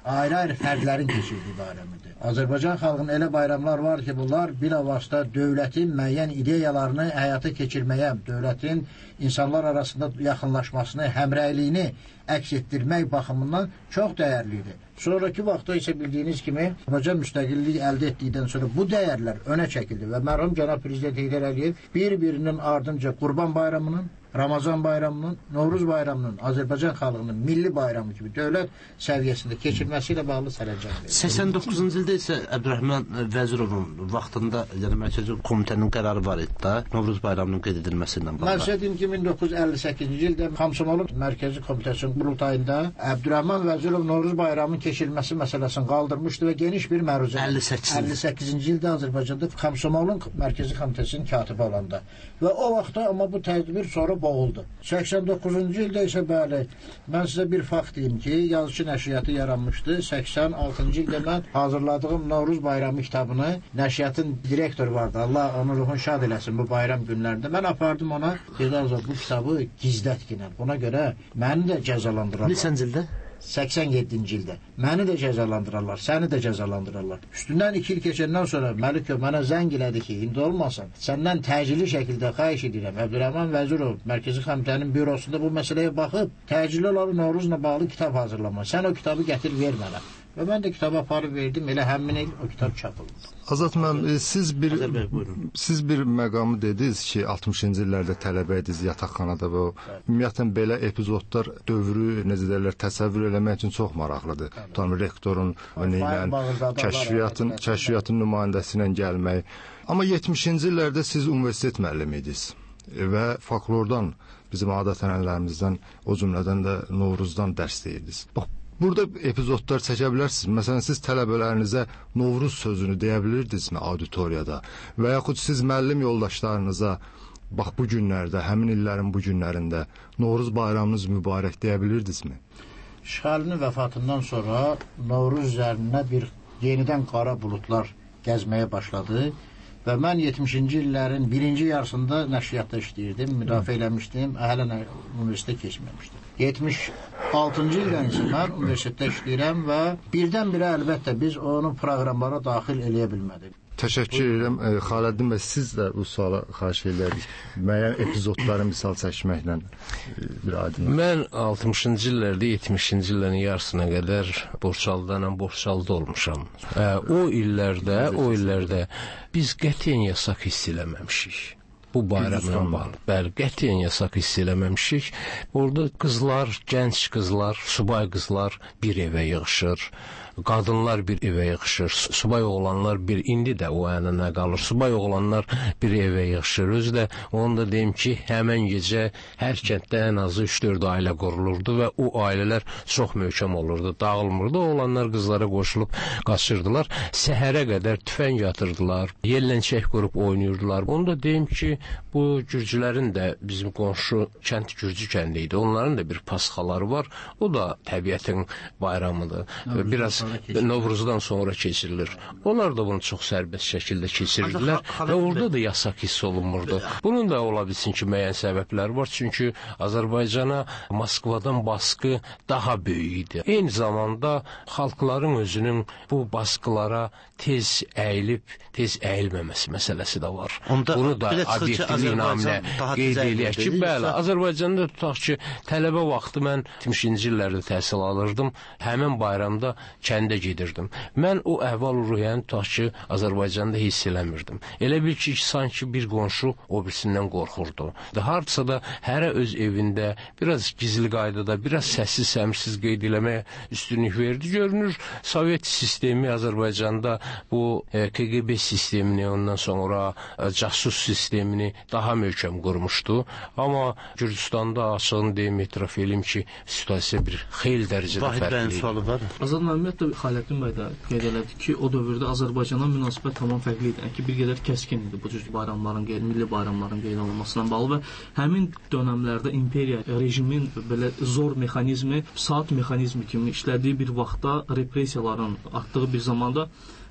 ayrı-ayrı fərdlərin keçirdiyi bayramıdır. Azərbaycan xalqının elə bayramlar var ki, bunlar bilavasitə dövlətin müəyyən ideyalarını həyata keçirməyə, dövlətin insanlar arasında yaxınlaşmasını, həmrəyliyini əks etdirmək baxımından çox dəyərlidir. Sonraki vaxtda isə bildiyiniz kimi Azərbaycan müstəqillik əldə etdikdən sonra bu dəyərlər önə çəkildi və mərhum cənab Prezident Heydər Əliyev bir-birinin ardınca Qurban bayramının, Ramazan bayramının, Novruz bayramının, Azərbaycan xalqının milli bayramı kimi dövlət səviyyəsində keçirməsi ilə bağlı sərəncam verir. səksən doqquzuncu ildə isə Əbdürrəhman Vəzirovun vaxtında, yəni Mərkəzi Komitənin qərarı var idi da, Novruz bayramının qeyd edilməsi ilə bağlı. Mən dedim ki, min doqquz yüz əlli səkkizinci ildə Komsomolun Mərkəzi Komitəsinin qurultayında Əbdürrəhman Vəzirov Novruz bayramının keçirilməsi məsələsini qaldırmışdı və geniş bir məruzə. əlli səkkizinci ildə Azərbaycanda Komsomolun Mərkəzi Komitəsinin katibi olanda və o vaxtda amma bu tədbir sonra boğuldu. səksən doqquzuncu ildə isə bəli, mən sizə bir fakt deyim ki, yazıçı nəşriyyatı yaranmışdı. səksən altıncı ildə mən hazırladığım Novruz bayramı kitabını, nəşriyyatın direktoru vardı, Allah onun ruhunu şad eləsin bu bayram günlərində. Mən apardım ona, dedi Azad, bu kitabı gizlətginə. Buna görə məni də cəzalandırarlar. Neçənci ildə? səksən yeddinci ildə. Məni də cəzalandırarlar, səni də cəzalandırarlar. Üstündən iki il keçəndən sonra Məlikov mənə zəng elədi ki, indi olmasın, səndən təcili şəkildə xahiş edirəm. Əbdürrəhman Vəzirov Mərkəzi Komitənin bürosunda bu məsələyə baxıb, təcili olaraq Novruzla bağlı kitab hazırlama. Sən o kitabı gətir, ver mənə. Və mən də kitabı aparıb verdim, elə həmin il o kitab çapıldı. Azad müəllim, siz bir siz bir məqamı dediniz ki, altmışıncı illərdə tələbə idiniz yataqxanada və ümumiyyətlə belə epizodlar dövrü, necə deyirlər, təsəvvür eləmək üçün çox maraqlıdır. Tutalım rektorun ilə kəşfiyyatın, kəşfiyyatın nümayəndəsi ilə gəlmək. Amma yetmişinci illərdə siz universitet müəllimi idiniz və folklordan, bizim adət-ənənələrimizdən, o cümlədən də Novruzdan dərs deyirdiniz. Bax, burada epizodlar çəkə bilərsiniz. Məsələn, siz tələbələrinizə Novruz sözünü deyə bilirdinizmi auditoriyada? Və yaxud siz müəllim yoldaşlarınıza bax bu günlərdə, həmin illərin bu günlərində Novruz bayramınız mübarək deyə bilirdinizmi? İşğalinin vəfatından sonra Novruz üzərinə bir yenidən qara buludlar gəzməyə başladı və mən yetmişinci illərin birinci yarısında nəşriyyatda işləyirdim, müdafiə eləmişdim, hələ universitetə keçməmişdim. yetmiş altıncı ildən isə mən universitetdə işləyirəm və birdən-birə əlbəttə biz onu proqramlara daxil eləyə bilmədik. Təşəkkür edirəm. Xaləddin bəy, siz də bu suala xahiş edərik. Müəyyən epizodları misal çəkməklə bir aydın. Mən altmışıncı illərdə yetmişinci illərin yarısına qədər Borçalıda Borçalıda olmuşam. O illərdə, o illərdə biz qətiyyən yasaq hiss eləməmişik. Bu bayramla bağlı. Bəli, qətiyyən yasaq hiss eləməmişik. Orada qızlar, gənc qızlar, subay qızlar bir evə yığışır. Qadınlar bir evə yığışır, subay oğlanlar bir, indi də o ənənə qalır, subay oğlanlar bir evə yığışır. Özü də onu da deyim ki, həmən gecə hər kənddə ən azı üç dörd ailə qurulurdu və o ailələr çox möhkəm olurdu, dağılmırdı. Oğlanlar qızlara qoşulub qaçırdılar, səhərə qədər tüfəng atırdılar, yellənçək qurub oynayırdılar. Onu da deyim ki, bu gürcülərin də bizim qonşu kənd Gürcü kəndi idi, onların da bir pasxaları var, o da təbiətin bayramıdır. Biraz Novruzdan sonra keçirilir. Onlar da bunu çox sərbəst şəkildə keçirdilər və orada da yasaq hiss olunmurdu. Bunun da ola bilsin ki, müəyyən səbəblər var. Çünki Azərbaycana Moskvadan baskı daha böyük idi. Eyni zamanda xalqların özünün bu baskılara tez əyilib, tez əyilməməsi məsələsi də var. Onda bunu da obyektivlik naminə qeyd eləyək ki, bəli, Azərbaycanda tutaq ki, tələbə vaxtı mən yetmişinci illərdə təhsil alırdım. Həmin bayramda kəndə gedirdim. Mən o əhval-ruhiyyəni tutaq ki, Azərbaycanda hiss eləmirdim. Elə bil ki, sanki bir qonşu o birisindən qorxurdu. Hardasa da hərə öz evində, biraz gizli qaydada, biraz səssiz, səmirsiz qeyd eləməyə üstünlük verdi. Görünür, Sovet sistemi Azərbaycanda bu e, K G B sistemini, ondan sonra e, casus sistemini daha möhkəm qurmuşdu. Amma Gürcüstanda açığını deyim, etiraf eləyim ki, situasiya bir xeyli dərəcədə fərqli idi. Azad Məmməd Xaləddin bəy də qeyd elədi ki, o dövrdə Azərbaycana münasibət tamam fərqli idi. Yəni ki, bir qədər kəskin idi bu cür bayramların, milli bayramların qeyd olunmasına bağlı və həmin dönəmlərdə imperiya rejimin belə zor mexanizmi, saat mexanizmi kimi işlədiyi bir vaxtda, repressiyaların artdığı bir zamanda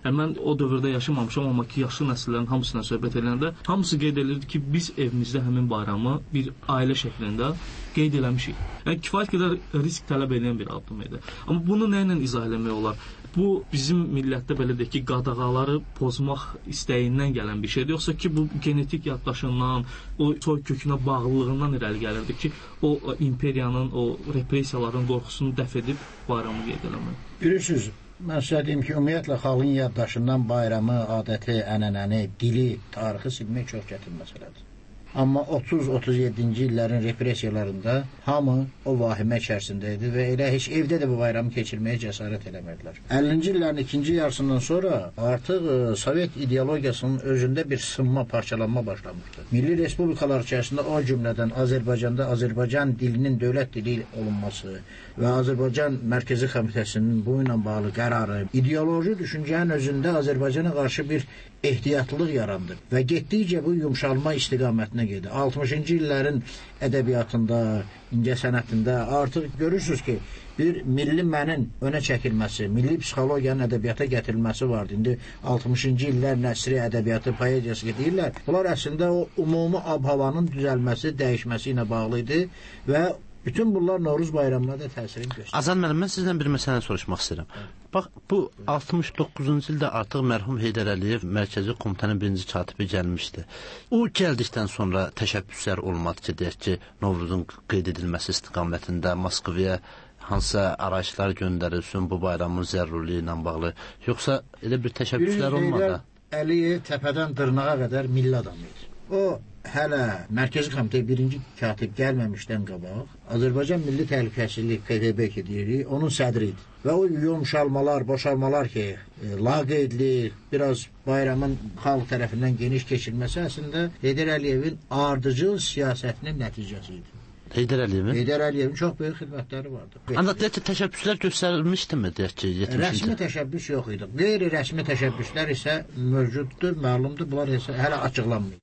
Yəni, mən o dövrdə yaşamamışam, amma ki, yaşlı nəsillərin hamısından söhbət edəndə hamısı qeyd edirdi ki, biz evimizdə həmin bayramı bir ailə şəklində qeyd eləmişik. Yəni, kifayət qədər risk tələb edən bir addım idi. Amma bunu nə ilə izah eləmək olar? Bu, bizim millətdə belə deyək ki, qadağaları pozmaq istəyindən gələn bir şeydir. Yoxsa ki, bu genetik yaddaşından, o soy kökünə bağlılığından irəli gəlirdi ki, o imperiyanın, o repressiyaların qorxusunu dəf edib bayramı qeyd eləmək. Bilirsiniz, mən sizə deyim ki, ümumiyyətlə xalqın yaddaşından bayramı, adəti, ənənəni, dili, tarixi silmək çox çətin məsələdir. Amma otuz otuz yeddinci illərin repressiyalarında hamı o vahimə içərisində idi və elə heç evdə də bu bayramı keçirməyə cəsarət eləmədilər. əllinci illərin ikinci yarısından sonra artıq ə, Sovet ideologiyasının özündə bir sınma, parçalanma başlamışdı. Milli respublikalar içərisində o cümlədən Azərbaycanda Azərbaycan dilinin dövlət dili olunması və Azərbaycan Mərkəzi Komitəsinin bu ilə bağlı qərarı ideoloji düşüncənin özündə Azərbaycana qarşı bir ehtiyatlılıq yarandı və getdikcə bu yumşalma istiqamətinə gedir. altmışıncı illərin ədəbiyyatında, incəsənətində artıq görürsünüz ki, bir milli mənin önə çəkilməsi, milli psixologiyanın ədəbiyyata gətirilməsi vardı. İndi altmışıncı illər nəsri ədəbiyyatı, poeziyası deyirlər. Bunlar əslində o ümumi ab-havanın düzəlməsi, dəyişməsi ilə bağlı idi və bütün bunlar Novruz bayramına da təsirini göstərir. Azad müəllim, mən sizdən bir məsələni soruşmaq istəyirəm. Bax, bu altmış doqquzuncu ildə artıq mərhum Heydər Əliyev Mərkəzi Komitənin birinci katibi gəlmişdi. O gəldikdən sonra təşəbbüslər olmadı ki, deyək ki, Novruzun qeyd edilməsi istiqamətində Moskvaya hansısa arayışlar göndərilsin bu bayramın zərurluğu ilə bağlı. Yoxsa elə bir təşəbbüslər olmadı? Heydər Əliyev təpədən dırnağa qədər milli adam idi. O hələ Mərkəzi Komitəyə birinci katib gəlməmişdən qabaq Azərbaycan Milli Təhlükəsizlik K G B ki deyirik, onun sədri idi. Və o yumşalmalar, boşalmalar ki, e, laqeydli, biraz bayramın xalq tərəfindən geniş keçirilməsi əslində Heydər Əliyevin ardıcıl siyasətinin nəticəsi idi. Heydər Əliyevin? Heydər Əliyevin çox böyük xidmətləri vardı. Ancaq deyək ki, təşəbbüslər göstərilmişdimi, deyək ki, yetmişdə? Rəsmi təşəbbüs yox idi. Qeyri-rəsmi təşəbbüslər isə mövcuddur, məlumdur, bunlar isə hələ açıqlanmıyor.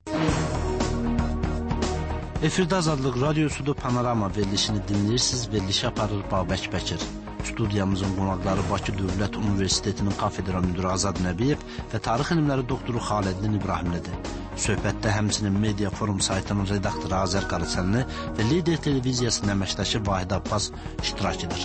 Efirdə Azadlıq Radiosuda Panorama verilişini dinləyirsiniz. Verilişi aparır Babək Bəkir. Studiyamızın qonaqları Bakı Dövlət Universitetinin kafedra müdürü Azad Nəbiyev və tarix elmləri doktoru Xaləddin İbrahimlidir. Söhbətdə həmçinin Media Forum saytının redaktoru Azər Qarıçənli və Lider televiziyasının əməkdaşı Vahid Abbas iştirak edir.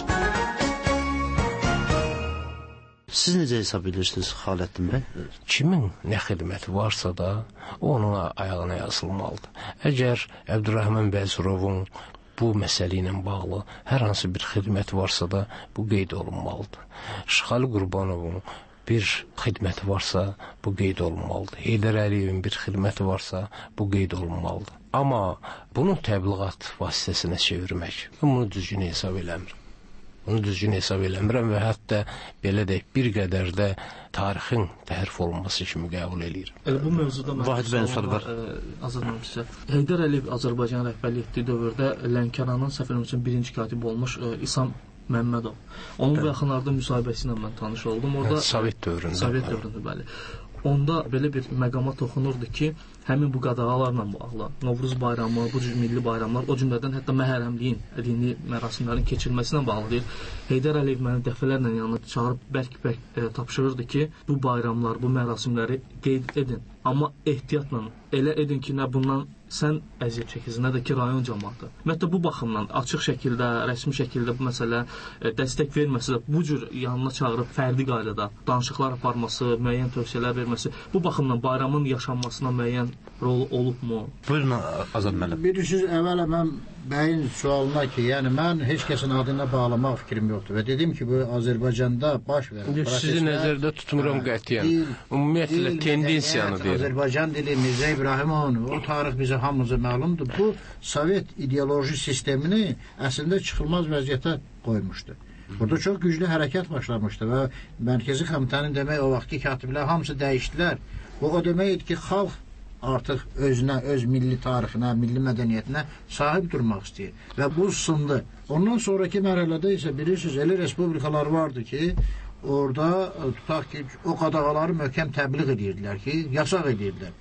Siz necə hesab edirsiniz Xaləddin bəy? Kimin nə xidməti varsa da, onun ayağına yazılmalıdır. Əgər Əbdürrəhman Bəzirovun bu məsələ ilə bağlı hər hansı bir xidməti varsa da, bu qeyd olunmalıdır. Şıxalı Qurbanovun bir xidməti varsa, bu qeyd olunmalıdır. Heydər Əliyevin bir xidməti varsa, bu qeyd olunmalıdır. Amma bunu təbliğat vasitəsinə çevirmək, mən bunu düzgün hesab eləmirəm. Bunu düzgün hesab eləmirəm və hətta belə deyək, bir qədər də tarixin təhrif olunması kimi qəbul eləyirəm. Elə bu mövzuda Vahid bəyin sualı var. Azadlanım sizə. Heydər Əliyev Azərbaycan rəhbərlik etdiyi dövrdə Lənkəranın səfər üçün birinci katib olmuş e, İsam Məmmədov. Onun bu yaxınlarda müsahibəsi ilə mən tanış oldum. Orada Sovet dövründə. Sovet dövründə, bəli. Onda belə bir məqama toxunurdu ki, həmin bu qadağalarla bağlı Novruz bayramı, bu cür milli bayramlar, o cümlədən hətta məhərrəmliyin, dini mərasimlərin keçirilməsinə bağlı deyil. Heydər Əliyev məni dəfələrlə yanına çağırıb bərk-bərk e, tapşırırdı ki, bu bayramlar, bu mərasimləri qeyd edin. Amma ehtiyatla elə edin ki, nə bundan sən əziyyət çəkirsən, nə də ki, rayon cəmaatı. Ümumiyyətlə, bu baxımdan açıq şəkildə, rəsmi şəkildə bu məsələ e, dəstək verməsə də, bu cür yanına çağırıb fərdi qaydada danışıqlar aparması, müəyyən tövsiyələr verməsi, bu baxımdan bayramın yaşanmasına müəyyən rolu olubmu? Buyurun, Azad müəllim. Bilirsiniz, əvvələ mən bəyin sualına ki, yəni mən heç kəsin adına bağlamaq fikrim yoxdur və dedim ki, bu Azərbaycanda baş verən sizi nəzərdə tutmuram qətiyyən. Ümumiyyətlə tendensiyanı deyirəm. Azərbaycan dili, Mirzə İbrahimovun, o tarix bizə hamımıza məlumdur. Bu Sovet ideoloji sistemini əslində çıxılmaz vəziyyətə qoymuşdu. Burada çox güclü hərəkət başlamışdı və Mərkəzi Komitənin demək o vaxtki katiblər hamısı dəyişdilər. Bu o deməkdir ki, xalq artıq özünə, öz milli tarixinə, milli mədəniyyətinə sahib durmaq istəyir və bu sındı. Ondan sonraki mərhələdə isə bilirsiniz, elə respublikalar vardı ki, orada tutaq ki, o qadağaları möhkəm təbliğ edirdilər ki, yasaq edirdilər.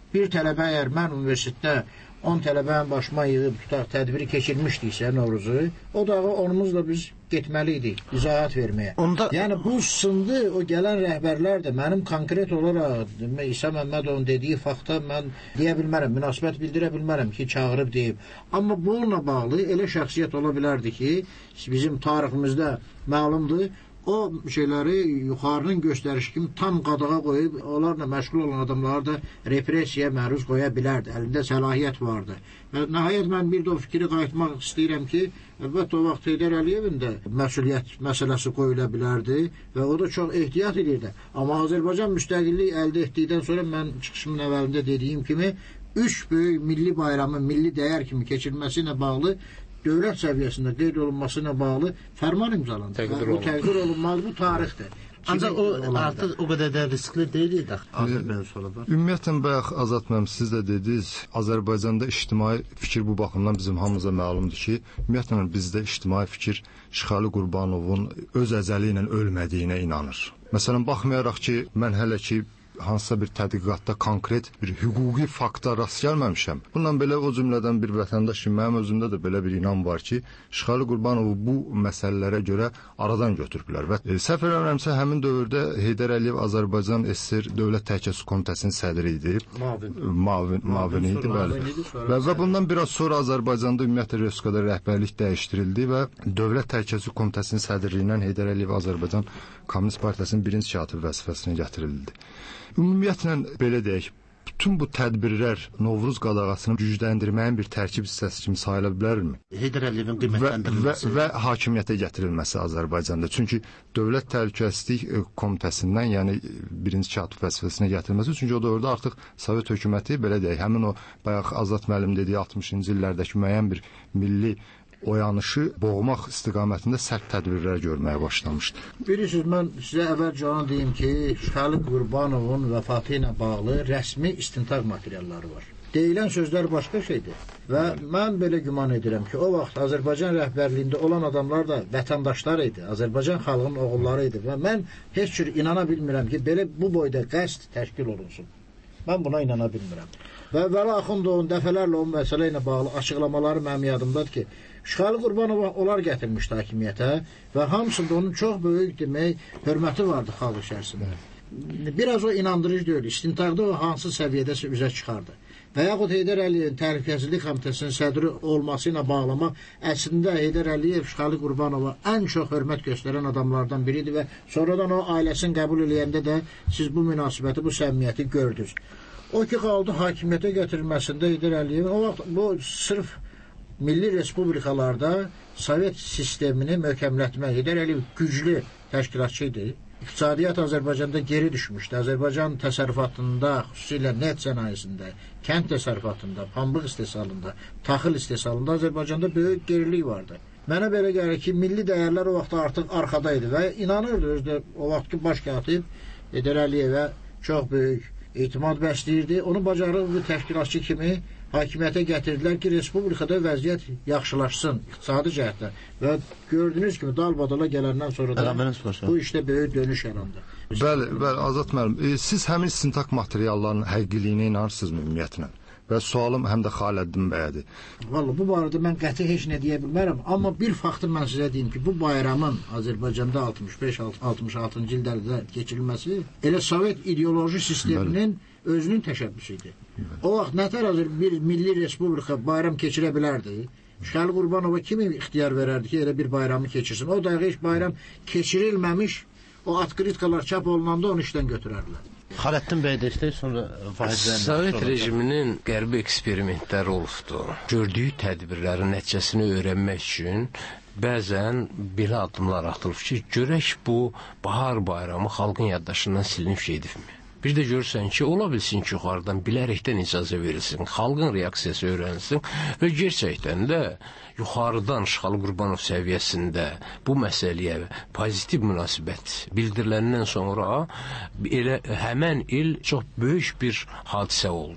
Bir tələbə əgər mən universitetdə on tələbənin başıma yığıb tutaq tədbiri keçirmişdiksə Novruzu, o dağı onumuzla biz getməliydik izahat verməyə. Onda... Yəni bu sındı, o gələn rəhbərlər də mənim konkret olaraq İsa Məmmədovun dediyi fakta mən deyə bilmərəm, münasibət bildirə bilmərəm ki, çağırıb deyib. Amma bununla bağlı elə şəxsiyyət ola bilərdi ki, bizim tariximizdə məlumdur, o şeyləri yuxarının göstərişi kimi tam qadağa qoyub, onlarla məşğul olan adamları da repressiyaya məruz qoya bilərdi. Əlində səlahiyyət vardı. Və nəhayət mən bir də o fikri qayıtmaq istəyirəm ki, əlbəttə o vaxt Heydər Əliyevin də məsuliyyət məsələsi qoyula bilərdi və o da çox ehtiyat edirdi. Amma Azərbaycan müstəqillik əldə etdikdən sonra mən çıxışımın əvvəlində dediyim kimi, üç böyük milli bayramın milli dəyər kimi keçirilməsi ilə bağlı dövlət səviyyəsində qeyd olunmasına bağlı fərman imzalandı. Təqdir bu təqdir olunmalı, bu tarixdir. Ancaq o artıq o qədər də riskli deyildi Azərbaycan sonradan. Ümumiyyətlə bayaq Azad müəllim siz də dediniz, Azərbaycanda ictimai fikir bu baxımdan bizim hamımıza məlumdur ki, ümumiyyətlə bizdə ictimai fikir Şıxəli Qurbanovun öz əzəli ilə ölmədiyinə inanır. Məsələn, baxmayaraq ki, mən hələ ki hansısa bir tədqiqatda konkret bir hüquqi fakta rast gəlməmişəm. Bundan belə o cümlədən bir vətəndaş kimi mənim özümdə də belə bir inan var ki, Şıxəli Qurbanovu bu məsələlərə görə aradan götürüblər. Və e, səhv eləmirəmsə həmin dövrdə Heydər Əliyev Azərbaycan S S R Dövlət Təhlükəsizlik Komitəsinin sədri idi. Mavin. Mavin, mavin idi, bəli. Və, və bundan biraz sonra Azərbaycanda ümumiyyətlə Respublikada rəhbərlik dəyişdirildi və Dövlət Təhlükəsizlik Komitəsinin sədrliyindən Heydər Əliyev Azərbaycan Kommunist Partiyasının birinci katibi vəzifəsinə gətirildi. Ümumiyyətlə belə deyək, bütün bu tədbirlər Novruz qadağasını gücləndirməyin bir tərkib hissəsi kimi sayıla bilərmi? Heydər Əliyevin qiymətləndirilməsi və, və, və hakimiyyətə gətirilməsi Azərbaycanda. Çünki Dövlət Təhlükəsizlik Komitəsindən, yəni birinci katib vəzifəsinə gətirilməsi, çünki o dövrdə artıq Sovet hökuməti belə deyək, həmin o bayaq Azad müəllim dediyi altmışıncı illərdəki müəyyən bir milli oyanışı boğmaq istiqamətində sərt tədbirlər görməyə başlamışdı. Bilirsiniz, mən sizə əvvəlcə onu deyim ki, Şıxəli Qurbanovun vəfatı ilə bağlı rəsmi istintaq materialları var. Deyilən sözlər başqa şeydir. Və mən belə güman edirəm ki, o vaxt Azərbaycan rəhbərliyində olan adamlar da vətəndaşlar idi, Azərbaycan xalqının oğulları idi və mən heç cür inana bilmirəm ki, belə bu boyda qəsd təşkil olunsun. Mən buna inana bilmirəm. Və Vəli Axundovun dəfələrlə o məsələ ilə bağlı açıqlamaları mənim yadımdadır ki, Şıxəli Qurbanova onlar gətirmişdi hakimiyyətə və hamısında onun çox böyük demək hörməti vardı xalq içərisində. Biraz o inandırıcı deyil, istintaqda o hansı səviyyədəsə üzə çıxardı. Və yaxud Heydər Əliyevin Təhlükəsizlik Komitəsinin sədri olması ilə bağlamaq, əslində Heydər Əliyev Şıxəli Qurbanova ən çox hörmət göstərən adamlardan biridir və sonradan o ailəsini qəbul edəndə də siz bu münasibəti, bu səmimiyyəti gördünüz. O ki, qaldı hakimiyyətə gətirilməsində Heydər Əliyevin, o vaxt bu sırf milli respublikalarda Sovet sistemini möhkəmlətmə, Heydər Əliyev güclü təşkilatçı idi. İqtisadiyyat Azərbaycanda geri düşmüşdü. Azərbaycan təsərrüfatında, xüsusilə neft sənayesində, kənd təsərrüfatında, pambıq istehsalında, taxıl istehsalında Azərbaycanda böyük gerilik vardı. Mənə belə gəlir ki, milli dəyərlər o vaxt artıq arxada idi və inanırdı özdə o vaxtki baş katib Heydər Əliyevə çox böyük etimad bəsləyirdi. Onu bacarıq bir təşkilatçı kimi hakimiyyətə gətirdilər ki, respublikada vəziyyət yaxşılaşsın iqtisadi cəhətdən və gördüyünüz kimi dalbadala gələndən sonra da bu işdə böyük dönüş yarandı. Bəli, bəli, Azad müəllim, e, siz həmin istintaq materiallarının həqiqiliyinə inanırsınızmı ümumiyyətlə? Və sualım həm də Xaləddin bəyədir. Vallahi bu barədə mən qəti heç nə deyə bilmərəm, amma bir faktı mən sizə deyim ki, bu bayramın Azərbaycanda altmış beş altmış altıncı illərdə keçirilməsi elə Sovet ideoloji sisteminin Bəli. özünün təşəbbüsü idi. O vaxt nətər bir milli respublika bayram keçirə bilərdi? Şıxəli Qurbanova kimi ixtiyar verərdi ki, elə bir bayramı keçirsin? O da heç bayram keçirilməmiş, o atkritkalar çap olunanda onu işdən götürərlər. Xaləddin bəy də sonra vahidlərini... Sovet rejiminin qərbi eksperimentləri olubdu. Gördüyü tədbirlərin nəticəsini öyrənmək üçün bəzən belə addımlar atılıb ki, görək bu bahar bayramı xalqın yaddaşından silinib şeydirmi? Bir də görürsən ki, ola bilsin ki, yuxarıdan bilərəkdən icazə verilsin, xalqın reaksiyası öyrənsin və gerçəkdən də yuxarıdan Şıxəli Qurbanov səviyyəsində bu məsələyə pozitiv münasibət bildiriləndən sonra elə həmən il çox böyük bir hadisə oldu.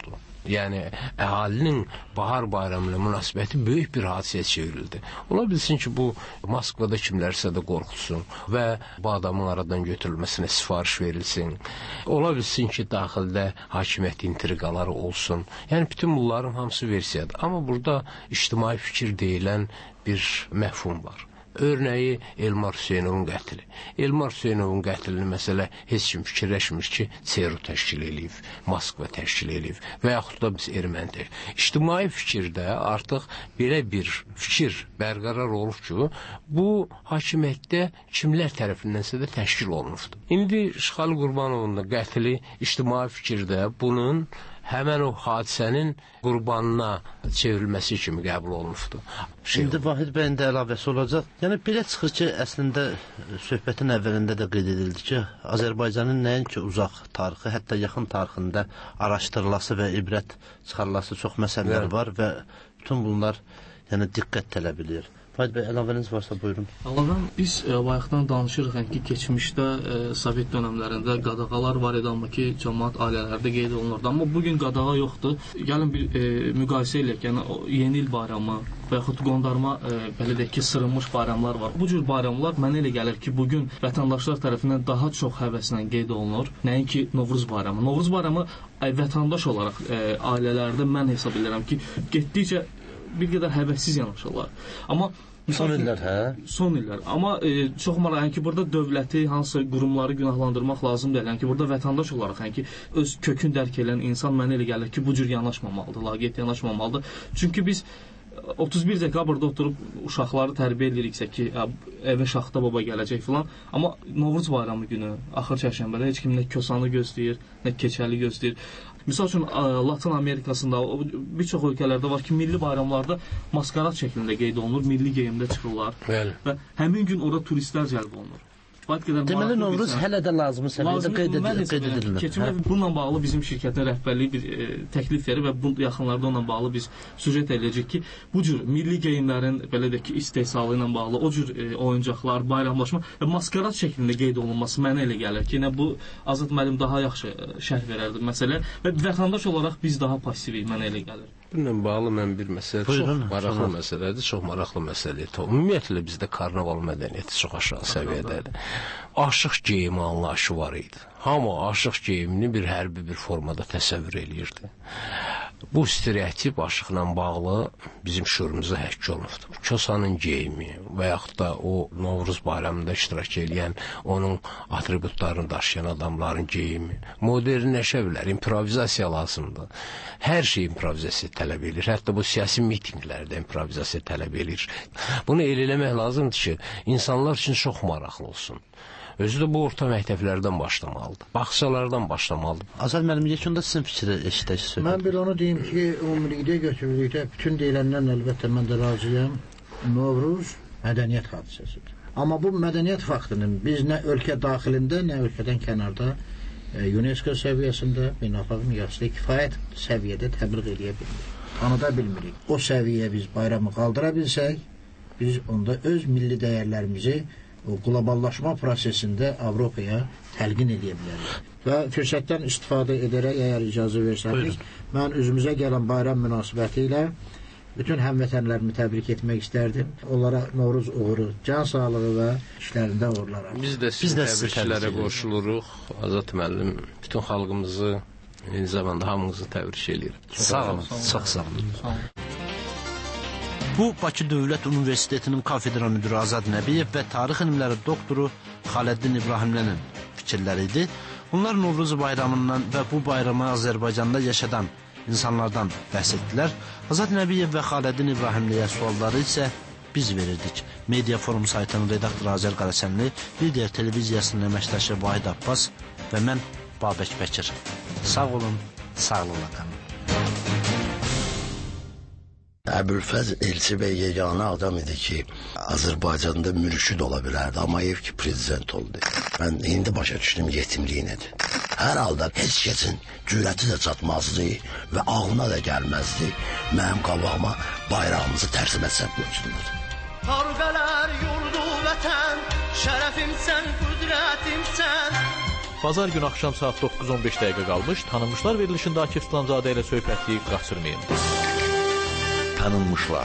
Yəni əhalinin bahar bayramı ilə münasibəti böyük bir hadisəyə çevrildi. Ola bilsin ki, bu Moskvada kimlərsə də qorxutsun və bu adamın aradan götürülməsinə sifariş verilsin. Ola bilsin ki, daxildə hakimiyyət intriqaları olsun. Yəni bütün bunların hamısı versiyadır. Amma burada ictimai fikir deyilən bir məfhum var. Örneği Elmar Hüseynovun qətli. Elmar Hüseynovun qətlini məsələ heç kim fikirləşmir ki, Seru təşkil eləyib, Moskva təşkil eləyib və yaxud da biz erməni. İctimai fikirdə artıq belə bir fikir bərqərar olub ki, bu hakimiyyətdə kimlər tərəfindənsə də təşkil olunubdur. İndi Şıxalı Qurbanovun da qətli ictimai fikirdə bunun həmən o hadisənin qurbanına çevrilməsi kimi qəbul olunubdur. Şimdi Vahid bəyin də əlavəsi olacaq. Yəni belə çıxır ki, əslində söhbətin əvvəlində də qeyd edildi ki, Azərbaycanın nəinki uzaq tarixi, hətta yaxın tarixində araşdırılası və ibrət çıxarılası çox məsələlər var və bütün bunlar yəni diqqət tələb edir. Vahid bəy, əlavəniz varsa buyurun. Əlavən, biz e, bayaqdan danışırıq ki, keçmişdə e, Sovet dönəmlərində qadağalar var idi, amma ki, cəmaat ailələrdə qeyd olunurdu. Amma bugün qadağa yoxdur. Gəlin bir e, müqayisə eləyək, yəni o, yeni il bayramı və yaxud qondarma e, belə deyək ki, sırılmış bayramlar var. Bu cür bayramlar mənə elə gəlir ki, bugün vətəndaşlar tərəfindən daha çox həvəslə qeyd olunur. Nəinki Novruz bayramı. Novruz bayramı e, vətəndaş olaraq e, ailələrdə mən hesab edirəm ki, getdikcə bir qədər həvəssiz yanaşırlar. Amma son illər, hə? Son illər. Amma e, çox maraqlı ki, burada dövləti, hansı qurumları günahlandırmaq lazım deyil. Yəni ki, burada vətəndaş olaraq, yəni ki, öz kökün dərk edən insan mənə elə gəlir ki, bu cür yanaşmamalıdır, laqeyd yanaşmamalıdır. Çünki biz otuz bir dekabrda oturub uşaqları tərbiyə ediriksə ki, evə Şaxta baba gələcək filan, amma Novruz bayramı günü, axır çərşənbədə heç kim nə Kosanı gözləyir, nə Keçəli gözləyir. Misal üçün, Latin Amerikasında, bir çox ölkələrdə var ki, milli bayramlarda maskarat şəklində qeyd olunur, milli geyimdə çıxırlar Bəli. Və həmin gün orada turistlər cəlb olunur. Deməli, Novruz hələ də lazımı səviyyədə qeyd edilmir. Keçimdə bununla bağlı bizim şirkətin rəhbərliyi bir e, təklif verir və bu yaxınlarda onunla bağlı biz süjet edəcək ki, bu cür milli geyimlərin belə də ki, istehsalı ilə bağlı, o cür e, oyuncaqlar, bayramlaşma və maskarat şəklində qeyd olunması mənə elə gəlir ki, yəni bu Azad müəllim daha yaxşı şərh verərdi məsələ və vətəndaş olaraq biz daha passivik, mənə elə gəlir. Bununla bağlı mən bir məsələ, Buyurun, çox maraqlı məsələdir, çox maraqlı məsələdir. Ümumiyyətlə bizdə karnaval mədəniyyəti çox aşağı səviyyədədir. Aşıq geyimi anlayışı var idi. Hamı aşıq geyimini bir hərbi bir formada təsəvvür eləyirdi. Bu stereotip aşıqla bağlı bizim şuurumuza həkk olunubdur. Kosanın geyimi və yaxud da o Novruz bayramında iştirak edən, onun atributlarını daşıyan adamların geyimi modernləşə bilər, improvizasiya lazımdır. Hər şey improvizasiya tələb edir. Hətta bu siyasi mitinqlərdə improvizasiya tələb edir. Bunu el eləmək lazımdır ki, insanlar üçün çox maraqlı olsun. Özü də bu orta məktəblərdən başlamalıdır. Bağçalardan başlamalıdır. Azad müəllim, yekunda sizin fikri eşidək söhbət. Mən bir onu deyim ki, ümumilikdə götürülükdə bütün deyiləndən əlbəttə mən də razıyam. Novruz mədəniyyət hadisəsidir. Amma bu mədəniyyət faktının biz nə ölkə daxilində, nə ölkədən kənarda e, UNESCO səviyyəsində, beynəlxalq miqyasda kifayət səviyyədə təbliğ edə bilmirik. Tanıda bilmirik. O səviyyə biz bayramı qaldıra bilsək, biz onda öz milli dəyərlərimizi o qloballaşma prosesində Avropaya təlqin edə bilərik. Və fürsətdən istifadə edərək, əgər icazə versəniz, mən üzümüzə gələn bayram münasibəti ilə bütün həmvətənlərimi təbrik etmək istərdim. Onlara Novruz uğuru, can sağlığı və işlərində uğurlar. Biz də sizin təbriklərə qoşuluruq. Azad müəllim, bütün xalqımızı, eyni zamanda hamımızı təbrik edir. Sağ olun, çox sağ olun. Bu, Bakı Dövlət Universitetinin kafedra müdürü Azad Nəbiyev və tarix elmləri doktoru Xaləddin İbrahimlinin fikirləri idi. Onlar Novruz bayramından və bu bayramı Azərbaycanda yaşadan insanlardan bəhs etdilər. Azad Nəbiyev və Xaləddin İbrahimliyə sualları isə biz verirdik. Media Forum saytının redaktoru Azər Qarasənli, Lider televiziyasının əməkdaşı Vahid Abbas və mən Babək Bəkir. Sağ olun, sağlıqla qalın. Əbülfəz Elçi bəy yeganə adam idi ki, Azərbaycanda mürşid ola bilərdi, amma ev ki, prezident oldu. Mən indi başa düşdüm yetimliyinədir. Hər halda heç kəsin cürəti də çatmazdı və ağlına da gəlməzdi mənim qabağıma bayrağımızı tərsim etsək qoysunlar. Harqələr yurdu vətən, şərəfimsən, qüdrətimsən, Bazar günü axşam saat doqquz on beş dəqiqə qalmış, tanınmışlar verilişində Akif İslamzadə ilə söhbəti qaçırmayın. Tanınmışlar.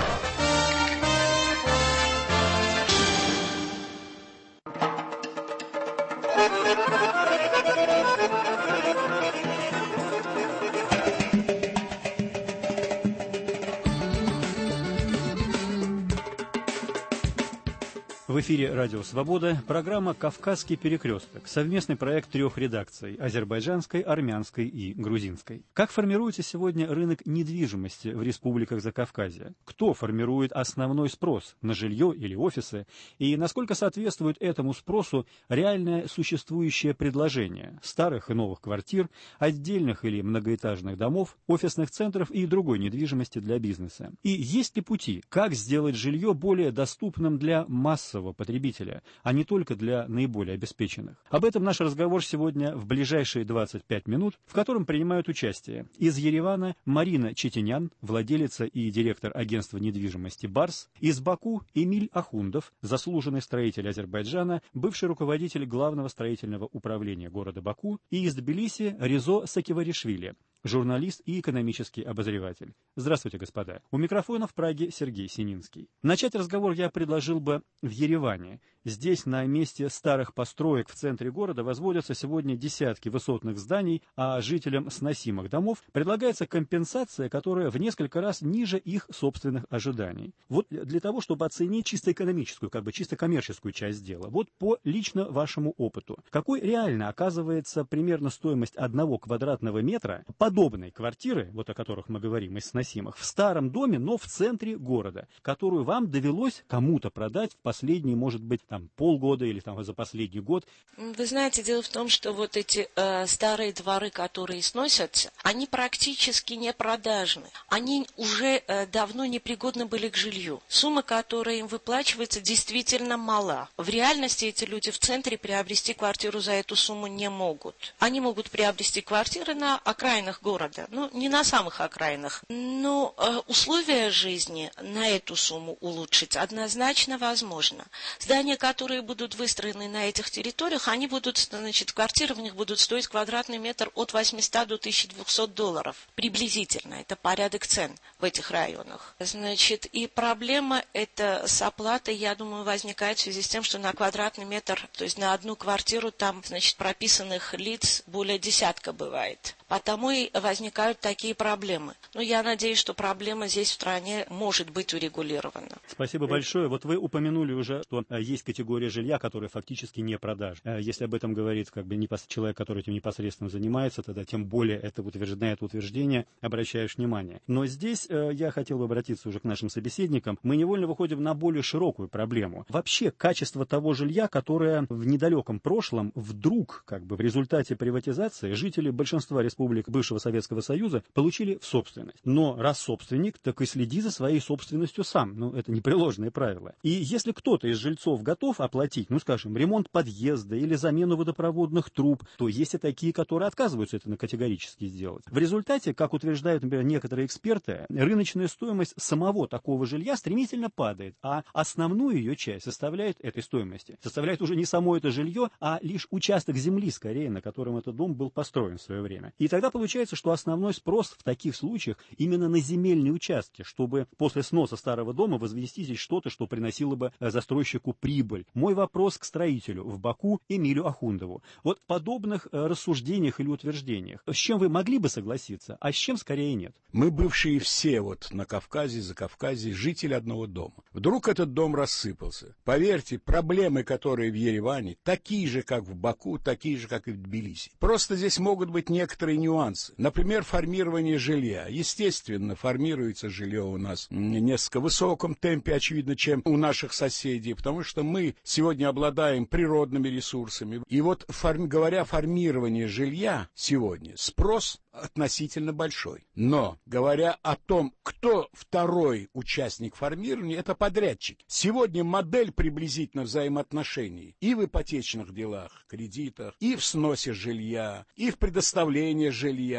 В эфире «Радио Свобода» программа «Кавказский перекресток», совместный проект трех редакций – азербайджанской, армянской и грузинской. Как формируется сегодня рынок недвижимости в республиках Закавказья? Кто формирует основной спрос на жилье или офисы? И насколько соответствует этому спросу реальное существующее предложение старых и новых квартир, отдельных или многоэтажных домов, офисных центров и другой недвижимости для бизнеса? И есть ли пути, как сделать жилье более доступным для массового потребителя, а не только для наиболее обеспеченных? Об этом наш разговор сегодня в ближайшие двадцать пять минут, в котором принимают участие из Еревана Марина Четенян, владелица и директор агентства недвижимости «Барс», из Баку Эмиль Ахундов, заслуженный строитель Азербайджана, бывший руководитель главного строительного управления города Баку, и из Тбилиси Резо Сакиваришвили, журналист и экономический обозреватель. Здравствуйте, господа. У микрофона в Праге Сергей Сининский. Начать разговор я предложил бы в Ереване. Здесь, на месте старых построек в центре города, возводятся сегодня десятки высотных зданий, а жителям сносимых домов предлагается компенсация, которая в несколько раз ниже их собственных ожиданий. Вот для того, чтобы оценить чисто экономическую, как бы чисто коммерческую часть дела, вот по лично вашему опыту, какой реально оказывается примерно стоимость одного квадратного метра подобной квартиры, вот о которых мы говорим, из сносимых, в старом доме, но в центре города, которую вам довелось кому-то продать в последние, может быть, там, полгода или там за последний год? Вы знаете, дело в том, что вот эти э, старые дворы, которые сносятся, они практически не продажны. Они уже э, давно непригодны были к жилью. Сумма, которая им выплачивается, действительно мала. В реальности эти люди в центре приобрести квартиру за эту сумму не могут. Они могут приобрести квартиры на окраинах города, ну, не на самых окраинах. Но э, условия жизни на эту сумму улучшить однозначно возможно. Здания, которые будут выстроены на этих территориях, они будут, значит, квартиры в них будут стоить квадратный метр от восьмисот до тысячи двухсот долларов. Приблизительно. Это порядок цен в этих районах. Значит, и проблема эта с оплатой, я думаю, возникает в связи с тем, что на квадратный метр, то есть на одну квартиру, там, значит, прописанных лиц более десятка бывает. Потому и возникают такие проблемы. Но я надеюсь, что проблема здесь в стране может быть урегулирована. Спасибо большое. Вот вы упомянули уже, что есть категория жилья, которая фактически не продажна. Если об этом говорит как бы человек, который этим непосредственно занимается, тогда тем более это утверждение, на это утверждение обращаешь внимание. Но здесь я хотел бы обратиться уже к нашим собеседникам. Мы невольно выходим на более широкую проблему. Вообще качество того жилья, которое в недалеком прошлом вдруг как бы в результате приватизации жители большинства республик бывшего Советского Союза получили в собственность. Но раз собственник, так и следи за своей собственностью сам. Ну, это непреложное правило. И если кто-то из жильцов готов оплатить, ну, скажем, ремонт подъезда или замену водопроводных труб, то есть и такие, которые отказываются это категорически сделать. В результате, как утверждают, например, некоторые эксперты, рыночная стоимость самого такого жилья стремительно падает, а основную ее часть составляет этой стоимости. Составляет уже не само это жилье, а лишь участок земли, скорее, на котором этот дом был построен в свое время. И тогда получается, что основной спрос в таких случаях именно на земельные участки, чтобы после сноса старого дома возвести здесь что-то, что приносило бы застройщику прибыль. Мой вопрос к строителю в Баку Эмилю Ахундову. Вот в подобных рассуждениях или утверждениях, с чем вы могли бы согласиться, а с чем скорее нет? Мы бывшие все вот на Кавказе, за Кавказе, жители одного дома. Вдруг этот дом рассыпался. Поверьте, проблемы, которые в Ереване, такие же, как в Баку, такие же, как и в Тбилиси. Просто здесь могут быть некоторые нюансы. Например, формирование жилья. Естественно, формируется жилье у нас в несколько высоком темпе, очевидно, чем у наших соседей, потому что мы сегодня обладаем природными ресурсами. И вот, форм, говоря о формировании жилья сегодня, спрос относительно большой. Но, говоря о том, кто второй участник формирования, это подрядчик. Сегодня модель приблизительно взаимоотношений и в ипотечных делах, кредитах, и в сносе жилья, и в предоставлении жилья,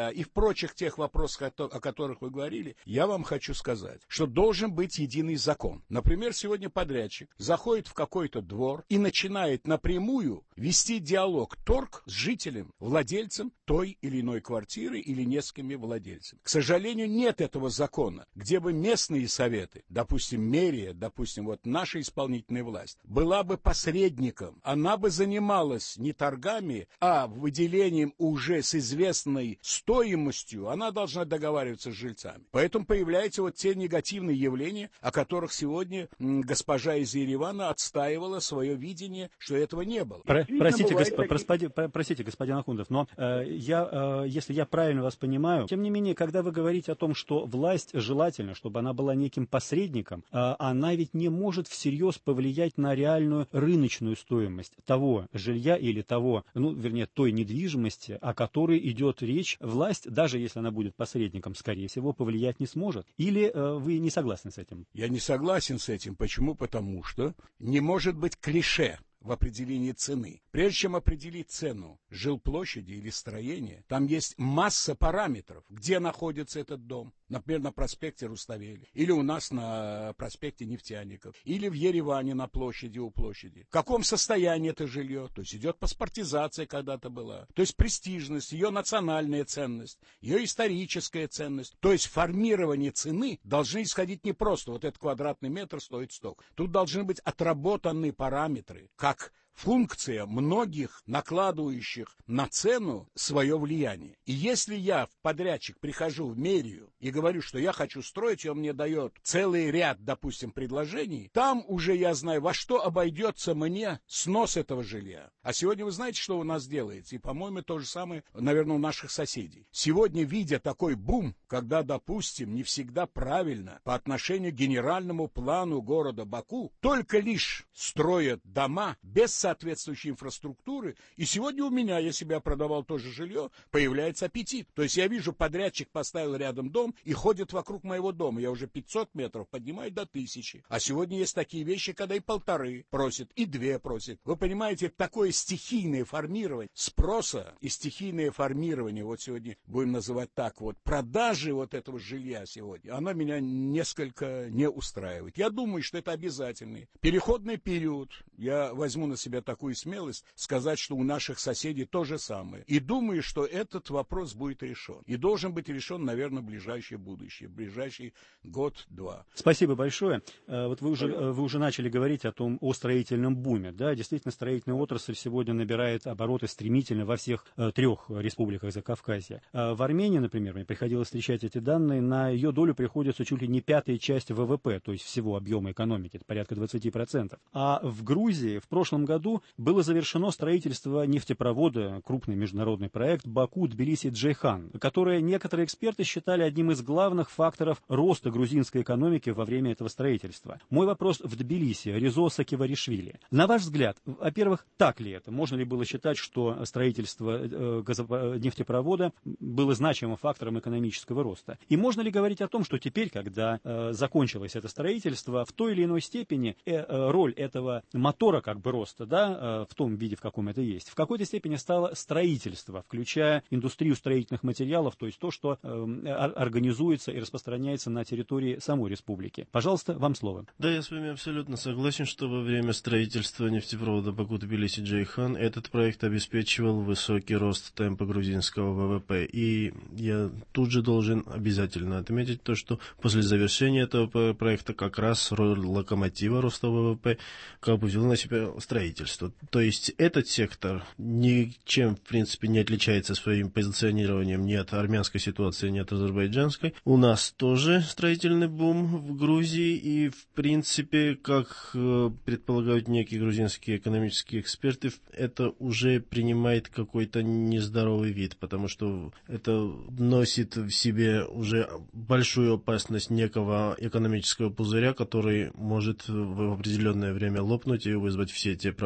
жилья и в прочих тех вопросах, о которых вы говорили, я вам хочу сказать, что должен быть единый закон. Например, сегодня подрядчик заходит в какой-то двор и начинает напрямую вести диалог, торг с жителем, владельцем той или иной квартиры или несколькими владельцами. К сожалению, нет этого закона, где бы местные советы, допустим, мэрия, допустим, вот наша исполнительная власть, была бы посредником. Она бы занималась не торгами, а выделением уже с известной стоимостью. Она должна договариваться с жильцами. Поэтому появляются вот те негативные явления, о которых сегодня госпожа из Еревана отстаивала свое видение, что этого не было. Про, простите, госп, такие... прости, простите, господин Ахундов, но э, я, э, если я правильно вас понимаю, тем не менее, когда вы говорите о том, что власть желательно, чтобы она была неким посредником, э, она ведь не может всерьез повлиять на реальную рыночную стоимость того жилья или того, ну, вернее, той недвижимости, о которой идет речь. Власть, даже если она будет посредником, скорее всего, повлиять не сможет. Или э, вы не согласны с этим? Я не согласен с этим. Почему? Потому что не может быть клише в определении цены. Прежде чем определить цену жилплощади или строения, там есть масса параметров, где находится этот дом. Например, на проспекте Руставели, или у нас на проспекте Нефтяников, или в Ереване на площади у площади. В каком состоянии это жилье? То есть идет паспортизация когда-то была. То есть престижность, ее национальная ценность, ее историческая ценность. То есть формирование цены должны исходить не просто вот этот квадратный метр стоит столько. Тут должны быть отработаны параметры, как функция многих накладывающих на цену свое влияние. И если я в подрядчик прихожу в мэрию и говорю, что я хочу строить, и он мне дает целый ряд, допустим, предложений, там уже я знаю, во что обойдется мне снос этого жилья. А сегодня вы знаете, что у нас делается? И, по-моему, то же самое, наверное, у наших соседей. Сегодня, видя такой бум, когда, допустим, не всегда правильно по отношению к генеральному плану города Баку, только лишь строят дома без соответствующей инфраструктуры, и сегодня у меня, я себя продавал тоже жилье, появляется аппетит. То есть я вижу, подрядчик поставил рядом дом и ходит вокруг моего дома. Я уже пятьсот метров поднимаю до тысячи. А сегодня есть такие вещи, когда и полторы просят, и две просят. Вы понимаете, такое стихийное формирование спроса и стихийное формирование, вот сегодня будем называть так, вот продажи вот этого жилья сегодня, оно меня несколько не устраивает. Я думаю, что это обязательный переходный период. Я возьму на себя такую смелость сказать, что у наших соседей то же самое. И думаю, что этот вопрос будет решен. И должен быть решен, наверное, в ближайшее будущее, в ближайший год-два. Спасибо большое. Вот вы уже, вы уже начали говорить о том, о строительном буме. Да, действительно, строительная отрасль сегодня набирает обороты стремительно во всех трех республиках Закавказья. В Армении, например, мне приходилось встречать эти данные, на ее долю приходится чуть ли не пятая часть ВВП, то есть всего объема экономики, это порядка двадцать процентов. А в Грузии в прошлом году было завершено строительство нефтепровода, крупный международный проект Баку-Тбилиси-Джейхан, которое некоторые эксперты считали одним из главных факторов роста грузинской экономики во время этого строительства. Мой вопрос в Тбилиси, Резо Сакиваришвили. На ваш взгляд, во-первых, так ли это? Можно ли было считать, что строительство э, газоп... нефтепровода было значимым фактором экономического роста? И можно ли говорить о том, что теперь, когда э, закончилось это строительство, в той или иной степени э, э, роль этого мотора как бы роста, да, в том виде, в каком это есть, в какой-то степени стало строительство, включая индустрию строительных материалов, то есть то, что э, организуется и распространяется на территории самой республики. Пожалуйста, вам слово. Да, я с вами абсолютно согласен, что во время строительства нефтепровода Баку-Тбилиси-Джейхан этот проект обеспечивал высокий рост темпа грузинского ВВП. И я тут же должен обязательно отметить то, что после завершения этого проекта как раз роль локомотива роста ВВП как бы взял на себя строительство. То есть этот сектор ничем, в принципе, не отличается своим позиционированием ни от армянской ситуации, ни от азербайджанской. У нас тоже строительный бум в Грузии, и, в принципе, как предполагают некие грузинские экономические эксперты, это уже принимает какой-то нездоровый вид, потому что это носит в себе уже большую опасность некого экономического пузыря, который может в определенное время лопнуть и вызвать все те проблемы,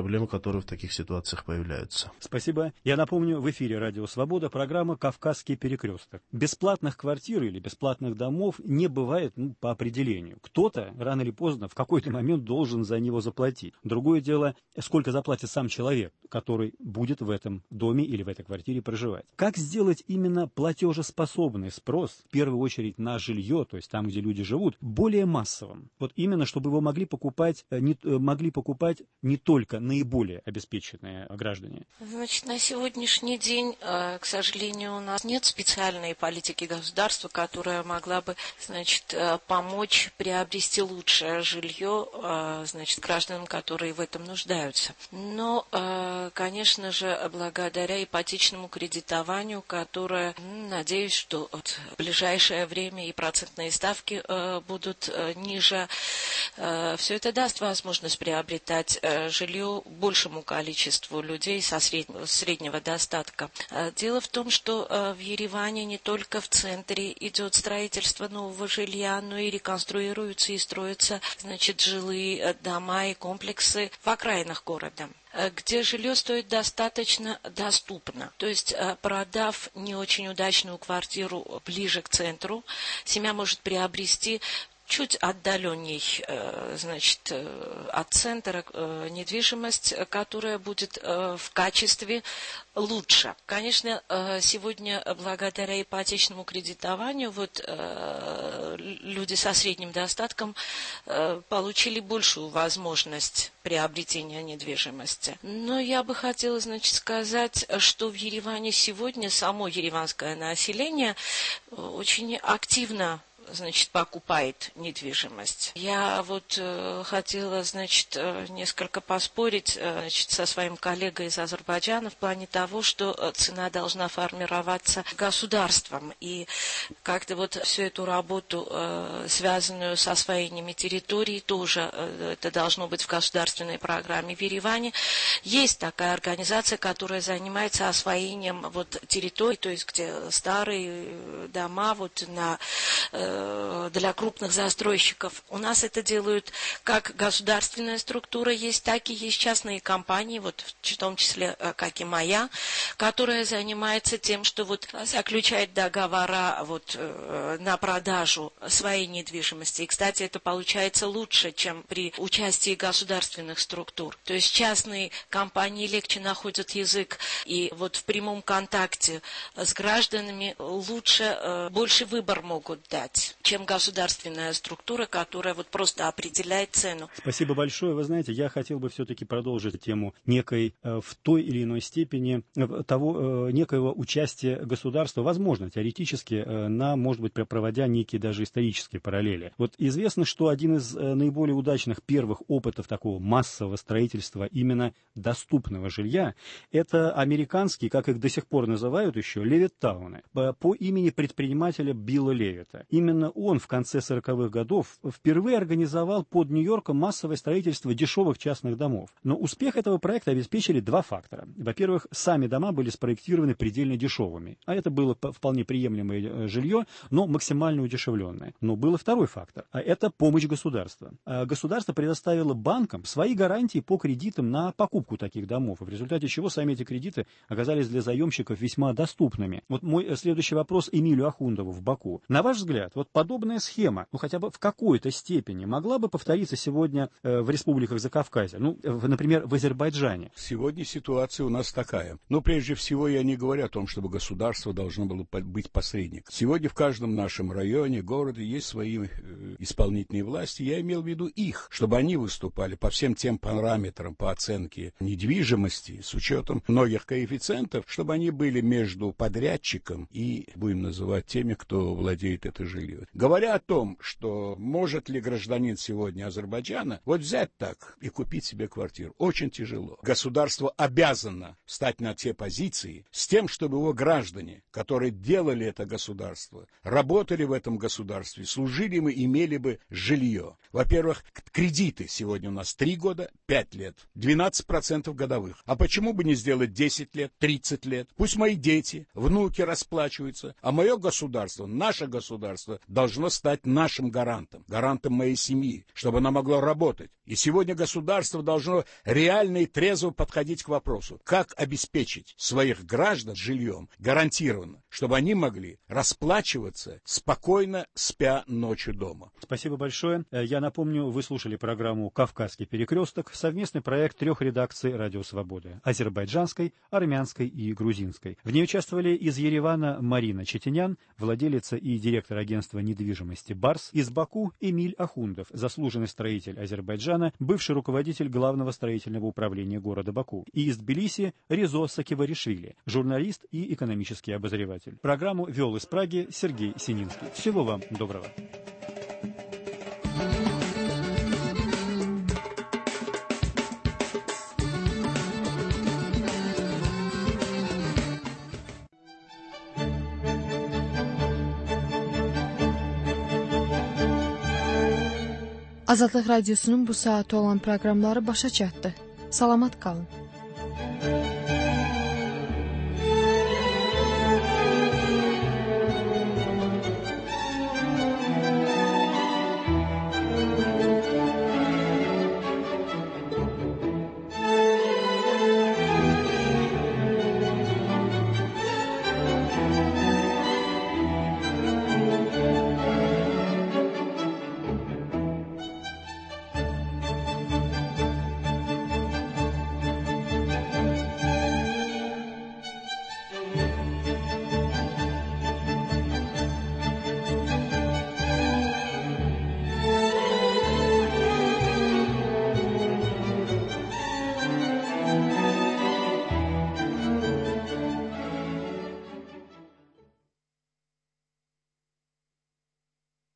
проблемы, которые в таких ситуациях появляются. Спасибо. Я напомню, в эфире «Радио Свобода» программа «Кавказский перекресток». Бесплатных квартир или бесплатных домов не бывает, ну, по определению. Кто-то рано или поздно в какой-то момент должен за него заплатить. Другое дело, сколько заплатит сам человек, который будет в этом доме или в этой квартире проживать. Как сделать именно платежеспособный спрос, в первую очередь на жилье, то есть там, где люди живут, более массовым? Вот именно, чтобы его могли покупать, не, могли покупать не только наиболее обеспеченные граждане. Значит, на сегодняшний день, к сожалению, у нас нет специальной политики государства, которая могла бы, значит, помочь приобрести лучшее жилье, значит, гражданам, которые в этом нуждаются. Но, конечно же, благодаря ипотечному кредитованию, которое, надеюсь, что в ближайшее время и процентные ставки будут ниже, все это даст возможность приобретать жилье большему количеству людей со среднего, среднего достатка. Дело в том, что в Ереване не только в центре идет строительство нового жилья, но и реконструируются и строятся, значит, жилые дома и комплексы в окраинах города, где жилье стоит достаточно доступно. То есть, продав не очень удачную квартиру ближе к центру, семья может приобрести чуть отдаленней, значит, от центра недвижимость, которая будет в качестве лучше. Конечно, сегодня благодаря ипотечному кредитованию вот люди со средним достатком получили большую возможность приобретения недвижимости. Но я бы хотела, значит, сказать, что в Ереване сегодня само ереванское население очень активно, значит, покупает недвижимость. Я вот э, хотела, значит, э, несколько поспорить, э, значит, со своим коллегой из Азербайджана в плане того, что э, цена должна формироваться государством. И как-то вот всю эту работу, э, связанную с освоениями территорий, тоже э, это должно быть в государственной программе. В Ереване есть такая организация, которая занимается освоением вот территорий, то есть где старые дома вот на э, для крупных застройщиков. У нас это делают как государственная структура есть, так и есть частные компании, вот в том числе, как и моя, которая занимается тем, что вот заключает договора вот на продажу своей недвижимости. И, кстати, это получается лучше, чем при участии государственных структур. То есть частные компании легче находят язык, и вот в прямом контакте с гражданами лучше, больше выбор могут дать, чем государственная структура, которая вот просто определяет цену. Спасибо большое. Вы знаете, я хотел бы все-таки продолжить тему некой э, в той или иной степени э, того э, некоего участия государства, возможно, теоретически, э, на, может быть, проводя некие даже исторические параллели. Вот известно, что один из э, наиболее удачных первых опытов такого массового строительства именно доступного жилья, это американские, как их до сих пор называют еще, Левиттауны, по, по имени предпринимателя Билла Левита. Именно он в конце сороковых годов впервые организовал под Нью-Йорком массовое строительство дешевых частных домов. Но успех этого проекта обеспечили два фактора. Во-первых, сами дома были спроектированы предельно дешевыми, а это было вполне приемлемое жилье, но максимально удешевленное. Но был и второй фактор, а это помощь государства. Государство предоставило банкам свои гарантии по кредитам на покупку таких домов, в результате чего сами эти кредиты оказались для заемщиков весьма доступными. Вот мой следующий вопрос Эмилию Ахундову в Баку. На ваш взгляд, вот подобная схема, ну хотя бы в какой-то степени, могла бы повториться сегодня э, в республиках Закавказья, ну, в, например, в Азербайджане? Сегодня ситуация у нас такая. Но прежде всего я не говорю о том, чтобы государство должно было быть посредником. Сегодня в каждом нашем районе, городе есть свои э, исполнительные власти. Я имел в виду их, чтобы они выступали по всем тем параметрам по оценке недвижимости с учетом многих коэффициентов, чтобы они были между подрядчиком и, будем называть, теми, кто владеет это жилье. Говоря о том, что может ли гражданин сегодня Азербайджана вот взять так и купить себе квартиру, очень тяжело. Государство обязано встать на те позиции с тем, чтобы его граждане, которые делали это государство, работали в этом государстве, служили мы, имели бы жилье. Во-первых, кредиты сегодня у нас три года, пять лет, двенадцать процентов годовых. А почему бы не сделать десять лет, тридцать лет? Пусть мои дети, внуки расплачиваются, а мое государство, наше государство должно стать нашим гарантом, гарантом моей семьи, чтобы она могла работать. И сегодня государство должно реально и трезво подходить к вопросу, как обеспечить своих граждан жильем гарантированно, чтобы они могли расплачиваться спокойно, спя ночью дома. Спасибо большое. Я напомню, вы слушали программу «Кавказский перекресток», совместный проект трех редакций «Радио Свобода» – азербайджанской, армянской и грузинской. В ней участвовали из Еревана Марина Четенян, владелица и директор агентства недвижимости «Барс», из Баку Эмиль Ахундов, заслуженный строитель Азербайджана, бывший руководитель главного строительного управления города Баку, и из Тбилиси Резо Сакиваришвили, журналист и экономический обозреватель. Программу вел из Праги Сергей Сининский. Всего вам доброго. Azadlıq Radiosunun bu saatı olan proqramları başa çatdı. Salamat qalın.